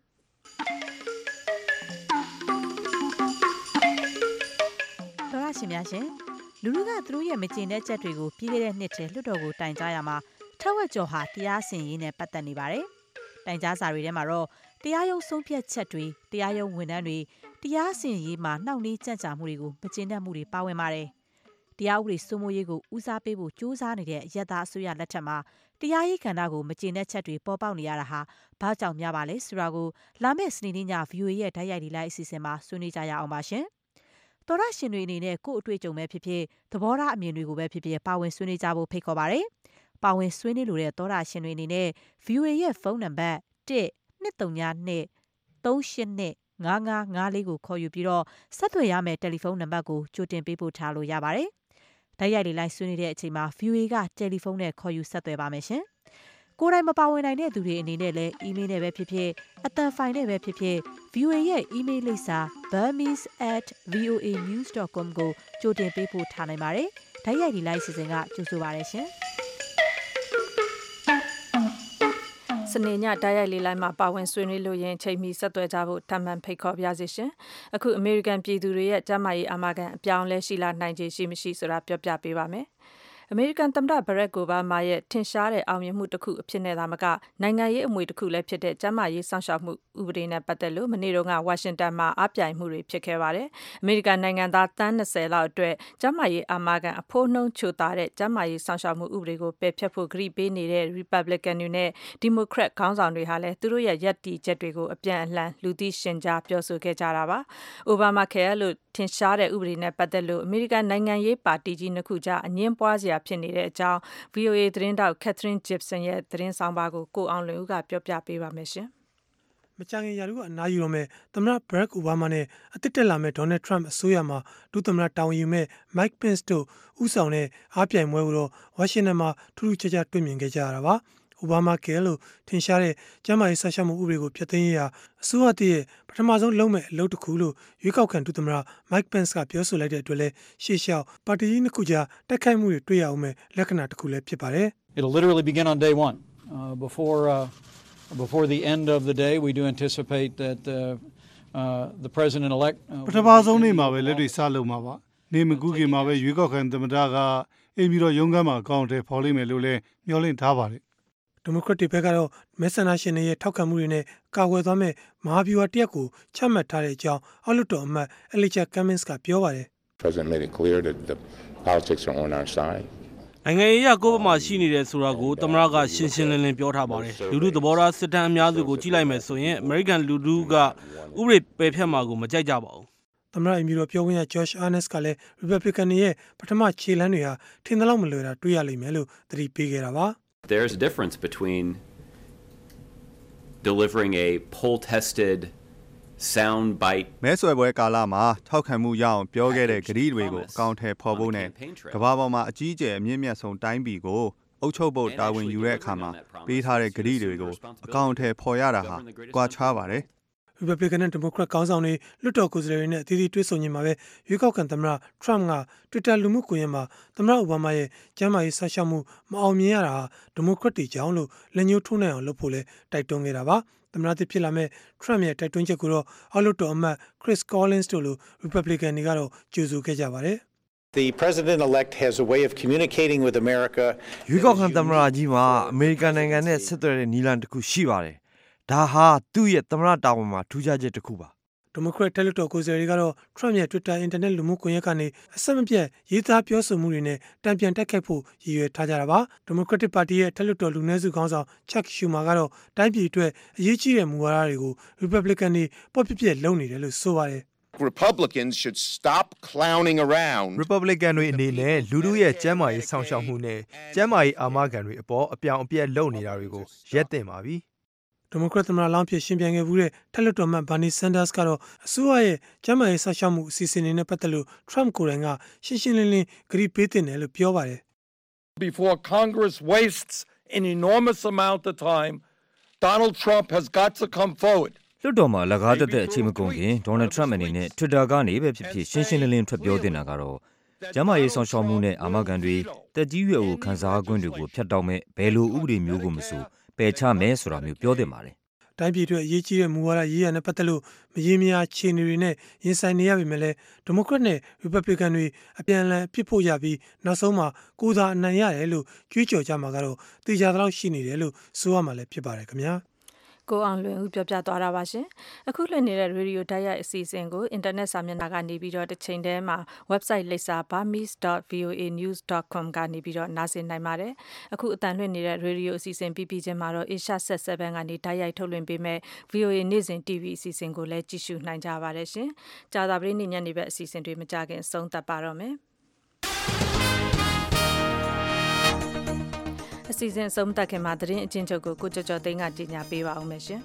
တော်ရရှိများရှင်လူလူကသူတို့ရဲ့မကျေနပ်ချက်တွေကိုပြီးခဲ့တဲ့နှစ်ထဲလွှတ်တော်ကိုတိုင်ကြားရမှာထက်ဝက်ကျော်ဟာတရားစီရင်ရေးနဲ့ပတ်သက်နေပါတယ်တိုင်ကြားစာတွေထဲမှာတော့တရားရုံးဆုံးဖြတ်ချက်တွေတရားရုံးဝန်ထမ်းတွေတရားစီရင်ရေးမှာနှောင့်နှေးကြန့်ကြာမှုတွေကိုမကျေနပ်မှုတွေပါဝင်ပါတယ်တရားဥပဒေစိုးမိုးရေးကိုဦးစားပေးဖို့ကြိုးစားနေတဲ့အရက်သားအစိုးရလက်ထက်မှာတရားရေးကဏ္ဍကိုမကျေနပ်ချက်တွေပေါ်ပေါက်နေရတာဟာဘာကြောင့်များပါလဲဆိုတာကိုလာမယ့်စနေနေ့ည ဗီအိုအေ ရဲ့ဓာတ်ရိုက်ဒီလိုက်အစီအစဉ်မှာဆွေးနွေးကြရအောင်ပါရှင်တော်ရရှင်တွေအနေနဲ့ကိုယ့်အတွေ့အကြုံပဲဖြစ်ဖြစ်သဘောထားအမြင်တွေကိုပဲဖြစ်ဖြစ်ပါဝင်ဆွေးနွေးကြဖို့ဖိတ်ခေါ်ပါရစေ။ပါဝင်ဆွေးနွေးလိုတဲ့တော်ရရှင်တွေအနေနဲ့ ဗီအိုအေ ရဲ့ဖုန်းနံပါတ်တစ် နှစ် သုံး ည နှစ် သုံး ရှစ် နှစ် ငါး ငါး ငါး လေးကိုခေါ်ယူပြီးတော့ဆက်သွယ်ရမယ့်တယ်လီဖုန်းနံပါတ်ကိုကြိုတင်ပေးပို့ထားလို့ရပါတယ်။ဓာတ်ရိုက်လေးလိုက်ဆွေးနွေးတဲ့အချိန်မှာ ဗီအိုအေ ကတယ်လီဖုန်းနဲ့ခေါ်ယူဆက်သွယ်ပါမယ်ရှင်။ကိုယ်တိုင်မပါဝင်နိုင်တဲ့သူတွေအနေနဲ့လည်းအီးမေးလ်နဲ့ပဲဖြစ်ဖြစ်အသံဖိုင်နဲ့ပဲဖြစ်ဖြစ် ဗီအိုအေ ရဲ့အီးမေးလ်လိပ်စာ burmese at v o a news dot com ကိုကြိုတင်ပေးပို့ထားနိုင်ပါတယ်။ဓာတ်ရိုက်ဒီလိုက်စီစဉ်ကကြိုဆိုပါရရှင်။စနေညတိုက်ရိုက်လေးလိုက်မှာပါဝင်ဆွေးနွေးလို့ရင်ချိန်မီဆက်သွယ်ကြဖို့ထပ်မံဖိတ်ခေါ်ပါရစေရှင်။အခုအမေရိကန်ပြည်သူတွေရဲ့ကျန်းမာရေးအာမခံအပြောင်းလဲရှိလာနိုင်ခြေရှိမရှိဆိုတာပြောပြပေးပါမယ်။အမေရိကန်သမ္မတဘရက်အိုဘားမားရဲ့ထင်ရှားတဲ့အောင်မြင်မှုတစ်ခုအဖြစ်နဲ့သာမကနိုင်ငံရေးအမွေတစ်ခုလည်းဖြစ်တဲ့ကျန်းမာရေးစောင့်ရှောက်မှုဥပဒေနဲ့ပတ်သက်လို့မနေ့တုန်းကဝါရှင်တန်မှာအပြိုင်မှုတွေဖြစ်ခဲ့ပါတယ်။အမေရိကန်နိုင်ငံသားတန်း၂၀လောက်အတွက်ကျန်းမာရေးအာမခံအဖိုးနှုန်းချိုသားတဲ့ကျန်းမာရေးစောင့်ရှောက်မှုဥပဒေကိုပယ်ဖျက်ဖို့ဂရုပေးနေတဲ့ Republican တွေနဲ့ Democrat ခေါင်းဆောင်တွေဟာလည်းသူတို့ရဲ့ရပ်တည်ချက်တွေကိုအပြန်အလှန်လူသိရှင်ကြားပြောဆိုခဲ့ကြတာပါ။ Obama Care လို့ထင်ရှားတဲ့ဥပဒေနဲ့ပတ်သက်လို့အမေရိကန်နိုင်ငံရေးပါတီကြီးနှစ်ခုကြားအငြင်းပွားစရာဖြစ်နေတဲ့အကြောင်း ဗွီအိုအေ သတင်းတောက် Catherine Gibson ရဲ့သတင်းဆောင်ပါကိုကိုအောင်လွင်ဦးကပြောပြပေးပါမယ်ရှင်။မကြခင်ရာထူးကအနားယူတော့မဲ့သမ္မတ Barack Obama နဲ့အသစ်တက်လာမဲ့ Donald Trump အစိုးရမှာဒုသမ္မတတာဝန်ယူမဲ့ Mike Pence တို့ဦးဆောင်တဲ့အားပြိုင်ပွဲကိုတော့ဝါရှင်တန်မှာထူးထူးခြားခြားတွေ့မြင်ခဲ့ကြရတာပါ။ Obama Care လို့ထင်ရှားတဲ့ကျန်းမာရေးဆက်ရှောက်မှုဥပဒေကိုဖျက်သိမ်းရေးဟာအစိုးရတည်းရဲ့ပထမဆုံးလုပ်မဲ့အလုပ်တစ်ခုလို့ရွေးကောက်ခံဒုသမ္မတ Mike Pence ကပြောဆိုလိုက်တဲ့အတွက်လည်းရှေ့လျှောက်ပါတီကြီးနှစ်ခုကြားတိုက်ခိုက်မှုတွေတွေ့ရအောင်မဲ့လက္ခဏာတစ်ခုလည်းဖြစ်ပါတယ်။ It'll literally begin on day one. Uh, before uh, before the end of the day, we do anticipate that uh, uh, the president-elect ပထမဆုံးနေ့မှာပဲလက်တွေစလုပ်မှာပါ။နေမကူးခင်မှာပဲရွေးကောက်ခံသမ္မတကအိမ်ပြီးတော့ရုံးခန်းမှာအကောင့်တွေဖော်လိမ့်မယ်လို့လည်းမျှော်လင့်ထားပါတယ်ဒီမိုကရက်တွေဘက်ကတော့မဲဆန္ဒရှင်တွေရဲ့ထောက်ခံမှုတွေနဲ့ကာကွယ်သွားမဲ့မဟာဗျူဟာတစ်ရပ်ကိုချမှတ်ထားတဲ့အကြောင်းအောက်လွှတ်တော်အမတ် Elijah Cummings ကပြောပါတယ် President made it clear that the politics are on our side. နိုင်ငံရေးအရကိုယ့်ဘက်မှာရှိနေတယ်ဆိုတာကိုသမ္မတကရှင်းရှင်းလင်းလင်းပြောထားပါတယ်လူထုသဘောထားစစ်တမ်းအများစုကိုကြည့်လိုက်မယ်ဆိုရင် American လူထုကဥပဒေပယ်ဖျက်မှာကိုမကြိုက်ကြပါဘူးသမ္မတအီမီရိုပြောခွင့်ရ Josh Earnest ကလည်း Republican တွေရဲ့ပထမခြေလှမ်းတွေဟာထင်သလောက်မလွယ်တာတွေ့ရလိမ့်မယ်လို့သတိပေးခဲ့တာပါ There's a difference between delivering a poll-tested sound bite မဲဆွယ်ပွဲကာလမှာထောက်ခံမှုရအောင်ပြောခဲ့တဲ့ကတိတွေကိုအကောင့်ထဲပေါ်ဖို့နဲ့ကမ္ဘာပေါ်မှာအကြီးအကျယ်အမြင့်မြတ်ဆုံးတိုင်းပြည်ကိုအုပ်ချုပ်ဖို့တာဝန်ယူတဲ့အခါမှာပေးထားတဲ့ဂရုတွေကိုအကောင့်ထဲပေါ်ရတာဟာကြွားချပါတယ် Republican နဲ့ Democrat ခေါင်းဆောင်တွေလွှတ်တော်ကိုယ်စားလှယ်တွေနဲ့အသီးသီးတွေ့ဆုံနေမှာပဲရွေးကောက်ခံသမ္မတ Trump က Twitter လူမှုကွန်ရက်မှာသမ္မတ Obama ရဲ့ကျန်းမာရေးဆောက်ရှောက်မှုမအောင်မြင်ရတာဟာ Democrat တွေကြောင့်လို့လက်ညှိုးထိုးနိုင်အောင်လုပ်ဖို့လဲတိုက်တွန်းခဲ့တာပါသမ္မတသစ်ဖြစ်လာမဲ့ Trump ရဲ့တိုက်တွန်းချက်ကိုတော့အောက်လွှတ်တော်အမတ် Chris Collins တို့လို Republican တွေကတော့ကြိုဆိုခဲ့ကြပါတယ် The president-elect has a way of communicating with America. ရွေးကောက်ခံသမ္မတကြီးမှာအမေရိကန်နိုင်ငံနဲ့ဆက်သွယ်တဲ့နည်းလမ်းတစ်ခုရှိပါတယ်ဒါဟာသူ့ရဲ့သမ္မတတာဝန်မှာထူးခြားချက်တစ်ခုပါ Democrat တက်လွှတ်တော်ကိုယ်စားလှယ်တွေကတော့ Trump ရဲ့ Twitter အင်တာနက်လူမှုကွန်ရက်ကနေအဆက်မပြတ်ရေးသားပြောဆိုမှုတွေနဲ့တံပြန်တက်ခိုက်ဖို့ရည်ရွယ်ထားကြတာပါ Democratic Party ရဲ့တက်လွှတ်တော်လူနည်းစုခေါင်းဆောင် Chuck Schumer ကတော့တိုင်းပြည်အတွက်အရေးကြီးတဲ့မူဝါဒတွေကို Republican တွေပေါ့ပြစ်ပြစ်လုပ်နေတယ်လို့ဆိုပါတယ် Republicans should stop clowning around. Republican တွေအနေနဲ့လူထုရဲ့ကျန်းမာရေးဆောင်ရှောက်မှုနဲ့ကျန်းမာရေးအာမခံတွေအပေါ်အပြောင်အပြက်လုပ်နေတာတွေကိုရပ်သင့်ပါပြီ Democrat သမ္မတလောင်းဖြစ်ရှင်ပြိုင်ခဲ့မှုတဲ့တက်လွှတ်တော်မှ Bernie Sanders ကတော့အစိုးရရဲ့ကျန်းမာရေးဆောက်ရှောက်မှုအစီအစဉ်တွေနဲ့ပတ်သက်လို့ Trump ကိုယ်တိုင်ကရှင်းရှင်းလင်းလင်းဂရုပေးတင်တယ်လို့ပြောပါတယ် Before Congress wastes an enormous amount of time, Donald Trump has got to come forward. လွှတ်တော်မှာလကားတက်တဲ့အချိန်မကုန်ခင် Donald Trump အနေနဲ့ Twitter ကနေပဲဖြစ်ဖြစ်ရှင်းရှင်းလင်းလင်းထွက်ပြောတင်တာကတော့ကျန်းမာရေးဆောင်ရှောက်မှုနဲ့အာမခံတွေတက်ကြီးရွယ်ကိုခန်းစားခွင့်တွေကိုဖျက်တောက်မဲ့ဘယ်လိုဥပဒေမျိုးကိုမဆိုပယ်ချမယ်ဆိုတာမျိုးပြောတင်ပါတယ်တိုင်းပြည်အတွက်အရေးကြီးတဲ့မူဝါဒရေးရနဲ့ပတ်သက်လို့မရေမရာခြေနေတွေနဲ့ရင်ဆိုင်နေရပြီမဲ့လဲ Democrat နဲ့ Republican တွေအပြန်အလှန်အဖြစ်ဖို့ရပြီးနောက်ဆုံးမှာကိုယ်သာအနိုင်ရတယ်လို့ကြွေးကြော်ကြမှာကတော့တေချာတော့ရှိနေတယ်လို့ဆိုရမှာလည်းဖြစ်ပါတယ်ခင်ဗျာ ကိုအောင်လွင်ဦးပြောပြသွားတာပါရှင်အခုလွှင့်နေတဲ့ Radio Diet အစီအစဉ်ကို internet စာမျက်နှာကနေပြီးတော့တစ်ချိန်တည်းမှာ website လိပ်စာ burmese dot v o a news dot com ကနေပြီးတော့နားဆင်နိုင်ပါတယ်အခုအတန်လွှင့်နေတဲ့ Radio အစီအစဉ်ပြီးပြီးချင်းမှာတော့ Asia Set 7ကနေ Diet ထုတ်လွှင့်ပေးမဲ့ V O A နေ့စဉ် T V အစီအစဉ်ကိုလည်းကြည့်ရှုနိုင်ကြပါတယ်ရှင်ကြာသပတေးနေ့ညနေဘက်အစီအစဉ်တွေမကြခင်ဆုံးသက်ပါတော့မယ်အစီအစဉ်ဆုံးသက်ခင်မှာသတင်းအချင်းချုပ်ကိုကိုကျော်ကျော်သိန်းကကြီးညာပေးပါအောင်မယ်ရှင်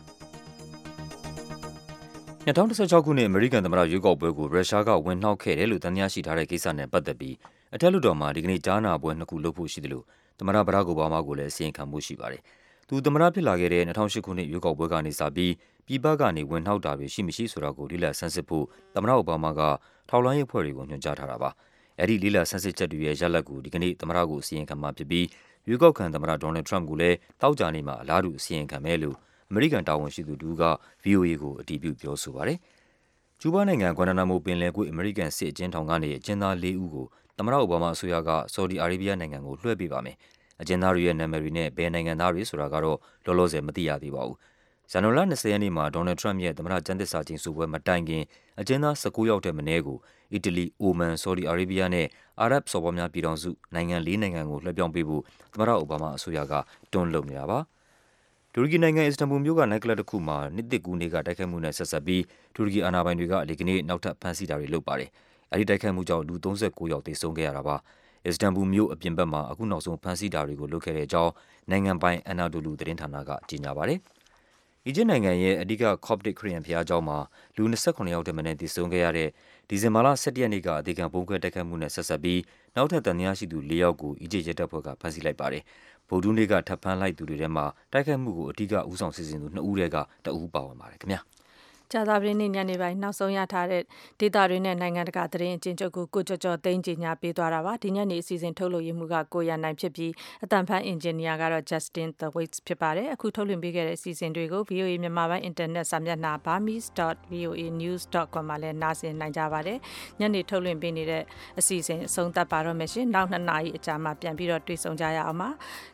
၂၀၁၆ခုနှစ်အမေရိကန်သမ္မတရွေးကောက်ပွဲကိုရုရှားကဝင်နှောက်ခဲ့တယ်လို့သံသယရှိထားတဲ့ကိစ္စနဲ့ပတ်သက်ပြီးအထက်လွှတ်တော်မှာဒီကနေ့ကြားနာပွဲနှစ်ခုလုပ်ဖို့ရှိတယ်လို့သမ္မတဘရာ့ခ် အိုဘားမားကိုလည်းအစီရင်ခံမှုရှိပါတယ်။သူသမ္မတဖြစ်လာခဲ့တဲ့၂၀၀၈ခုနှစ်ရွေးကောက်ပွဲကနေစပြီးပြည်ပကနေဝင်နှောက်တာတွေရှိမရှိဆိုတာကိုလေ့လာဆန်းစစ်ဖို့သမ္မတအိုဘားမားကထောက်လှမ်းရေးအဖွဲ့တွေကိုညွှန်ကြားထားတာပါ။အဲဒီလေ့လာဆန်းစစ်ချက်တွေရဲ့ရလဒ်ကိုဒီကနေ့သမ္မတကိုအစီရင်ခံမှာဖြစ်ပြီးရွေးကောက်ခံသမ္မတဒေါ်နယ်ထရမ့်ကိုလည်းတောက်ကြနေမှာအလားတူအစီရင်ခံမယ်လို့အမေရိကန်တာဝန်ရှိသူတူက V O A ကိုအတည်ပြုပြောဆိုပါတယ်။ကျူးဘားနိုင်ငံဂွမ်နာနာမိုပင်လယ်ကွေ့အမေရိကန်စစ်အကျဉ်းထောင်ကနေအကျဉ်းသား၄ဦးကိုသမ္မတအိုဘားမားအစိုးရကဆော်ဒီအာရေဗျနိုင်ငံကိုလွှဲပေးပါမယ်။အကျဉ်းသားတွေရဲ့နာမည်တွေနဲ့ဘယ်နိုင်ငံသားတွေဆိုတာကတော့လောလောဆယ်မသိရသေးပါဘူး။ဇန်နဝါရီလ၂၀ရက်နေ့မှာဒေါ်နယ်ထရမ့်ရဲ့သမ္မတကျမ်းသစ္စာကျိန်ဆိုပွဲမတိုင်ခင်အကျဉ်းသား၁၉ယောက်ထက်မနည်းကိုအီတလီ၊အိုမန်၊ဆော်ဒီအာရေဗျနဲ့အာရပ်စော်ဘွားများပြည်ထောင်စုနိုင်ငံ၄နိုင်ငံကိုလွှဲပြောင်းပေးဖို့သမ္မတအိုဘားမားအစိုးရကတွန်းလုပ်နေတာပါ။တူရကီနိုင်ငံအစ္စတန်ဘူလ်မြို့ကနိုက်ကလပ်တစ်ခုမှာနှစ်သစ်ကူးနေ့ကတိုက်ခိုက်မှုနဲ့ဆက်စပ်ပြီးတူရကီအာဏာပိုင်တွေကဒီကနေ့နောက်ထပ်ဖမ်းဆီးတာတွေလုပ်ပါတယ်။အဲဒီတိုက်ခိုက်မှုကြောင့်လူ၃၉ယောက်သေဆုံးခဲ့ရတာပါ။အစ္စတန်ဘူလ်မြို့အပြင်ဘက်မှာအခုနောက်ဆုံးဖမ်းဆီးတာတွေကိုလုပ်ခဲ့တဲ့အကြောင်းနိုင်ငံပိုင်အန်နာဒိုလူသတင်းဌာနကကြေညာပါတယ်။အီဂျစ်နိုင်ငံရဲ့အဓိက Coptic ခရစ်ယာန်ဘုရားကျောင်းမှာလူ၂၇ယောက်ထက်မနည်းသေဆုံးခဲ့ရတဲ့ဒီဇင်ဘာလ၁၁ရက်နေ့ကအသေးခံဗုံးခွဲတိုက်ခိုက်မှုနဲ့ဆက်စပ်ပြီးနောက်ထပ်သံသယရှိသူ၄ယောက်ကိုအီဂျစ်ရဲတပ်ဖွဲ့ကဖမ်းဆီးလိုက်ပါတယ်။ဗုဒ္ဓဟူးနေ့ကထပ်ဖမ်းလိုက်သူတွေထဲမှာတိုက်ခိုက်မှုကိုအဓိကဦးဆောင်စီစဉ်သူနှစ်ဦးထဲကတဦးပါဝင်ပါတယ်ခင်ဗျာ။ကြာသပတေးနေ့ညနေပိုင်းနောက်ဆုံးရထားတဲ့ဒေတာတွေနဲ့နိုင်ငံတကာသတင်းအကျဉ်းချုပ်ကိုကိုကျော်ကျော်သိန်းကြီးညာပေးသွားတာပါဒီညနေအစီအစဉ်ထုတ်လွှင့်ရမှုကကိုရနိုင်ဖြစ်ပြီးအတန်ဖန်အင်ဂျင်နီယာကတော့ Justin The Waits ဖြစ်ပါတယ်အခုထုတ်လွှင့်ပေးခဲ့တဲ့အစီအစဉ်တွေကို V O A မြန်မာပိုင်းအင်တာနက်စာမျက်နှာ burmese dot v o a news dot com မှာလည်းနားဆင်နိုင်ကြပါတယ်ညနေထုတ်လွှင့်ပေးနေတဲ့အစီအစဉ်အဆုံးသတ်ပါတော့မယ်ရှင်နောက်နှစ်နာရီအကြာမှာပြန်ပြီးတော့တွေ့ဆုံကြရအောင်ပါ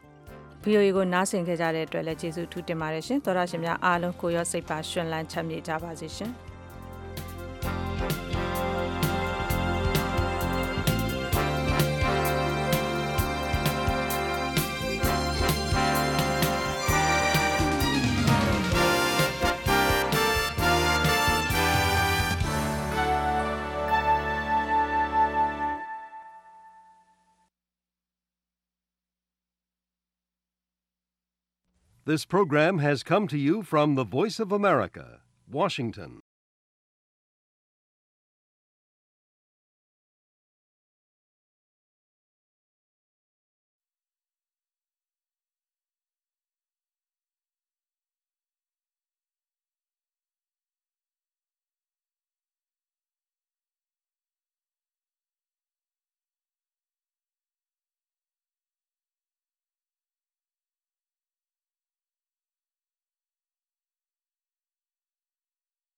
V O A ကိုနားဆင်ခဲ့ကြတဲ့အတွက်လည်းကျေးဇူးထူးတင်ပါတယ်ရှင်သောရရှင်များအားလုံးကိုရောစိတ်ပါရှင်လန်းချမ်းမြေ့ကြပါစေရှင်။ This program has come to you from the Voice of America, Washington.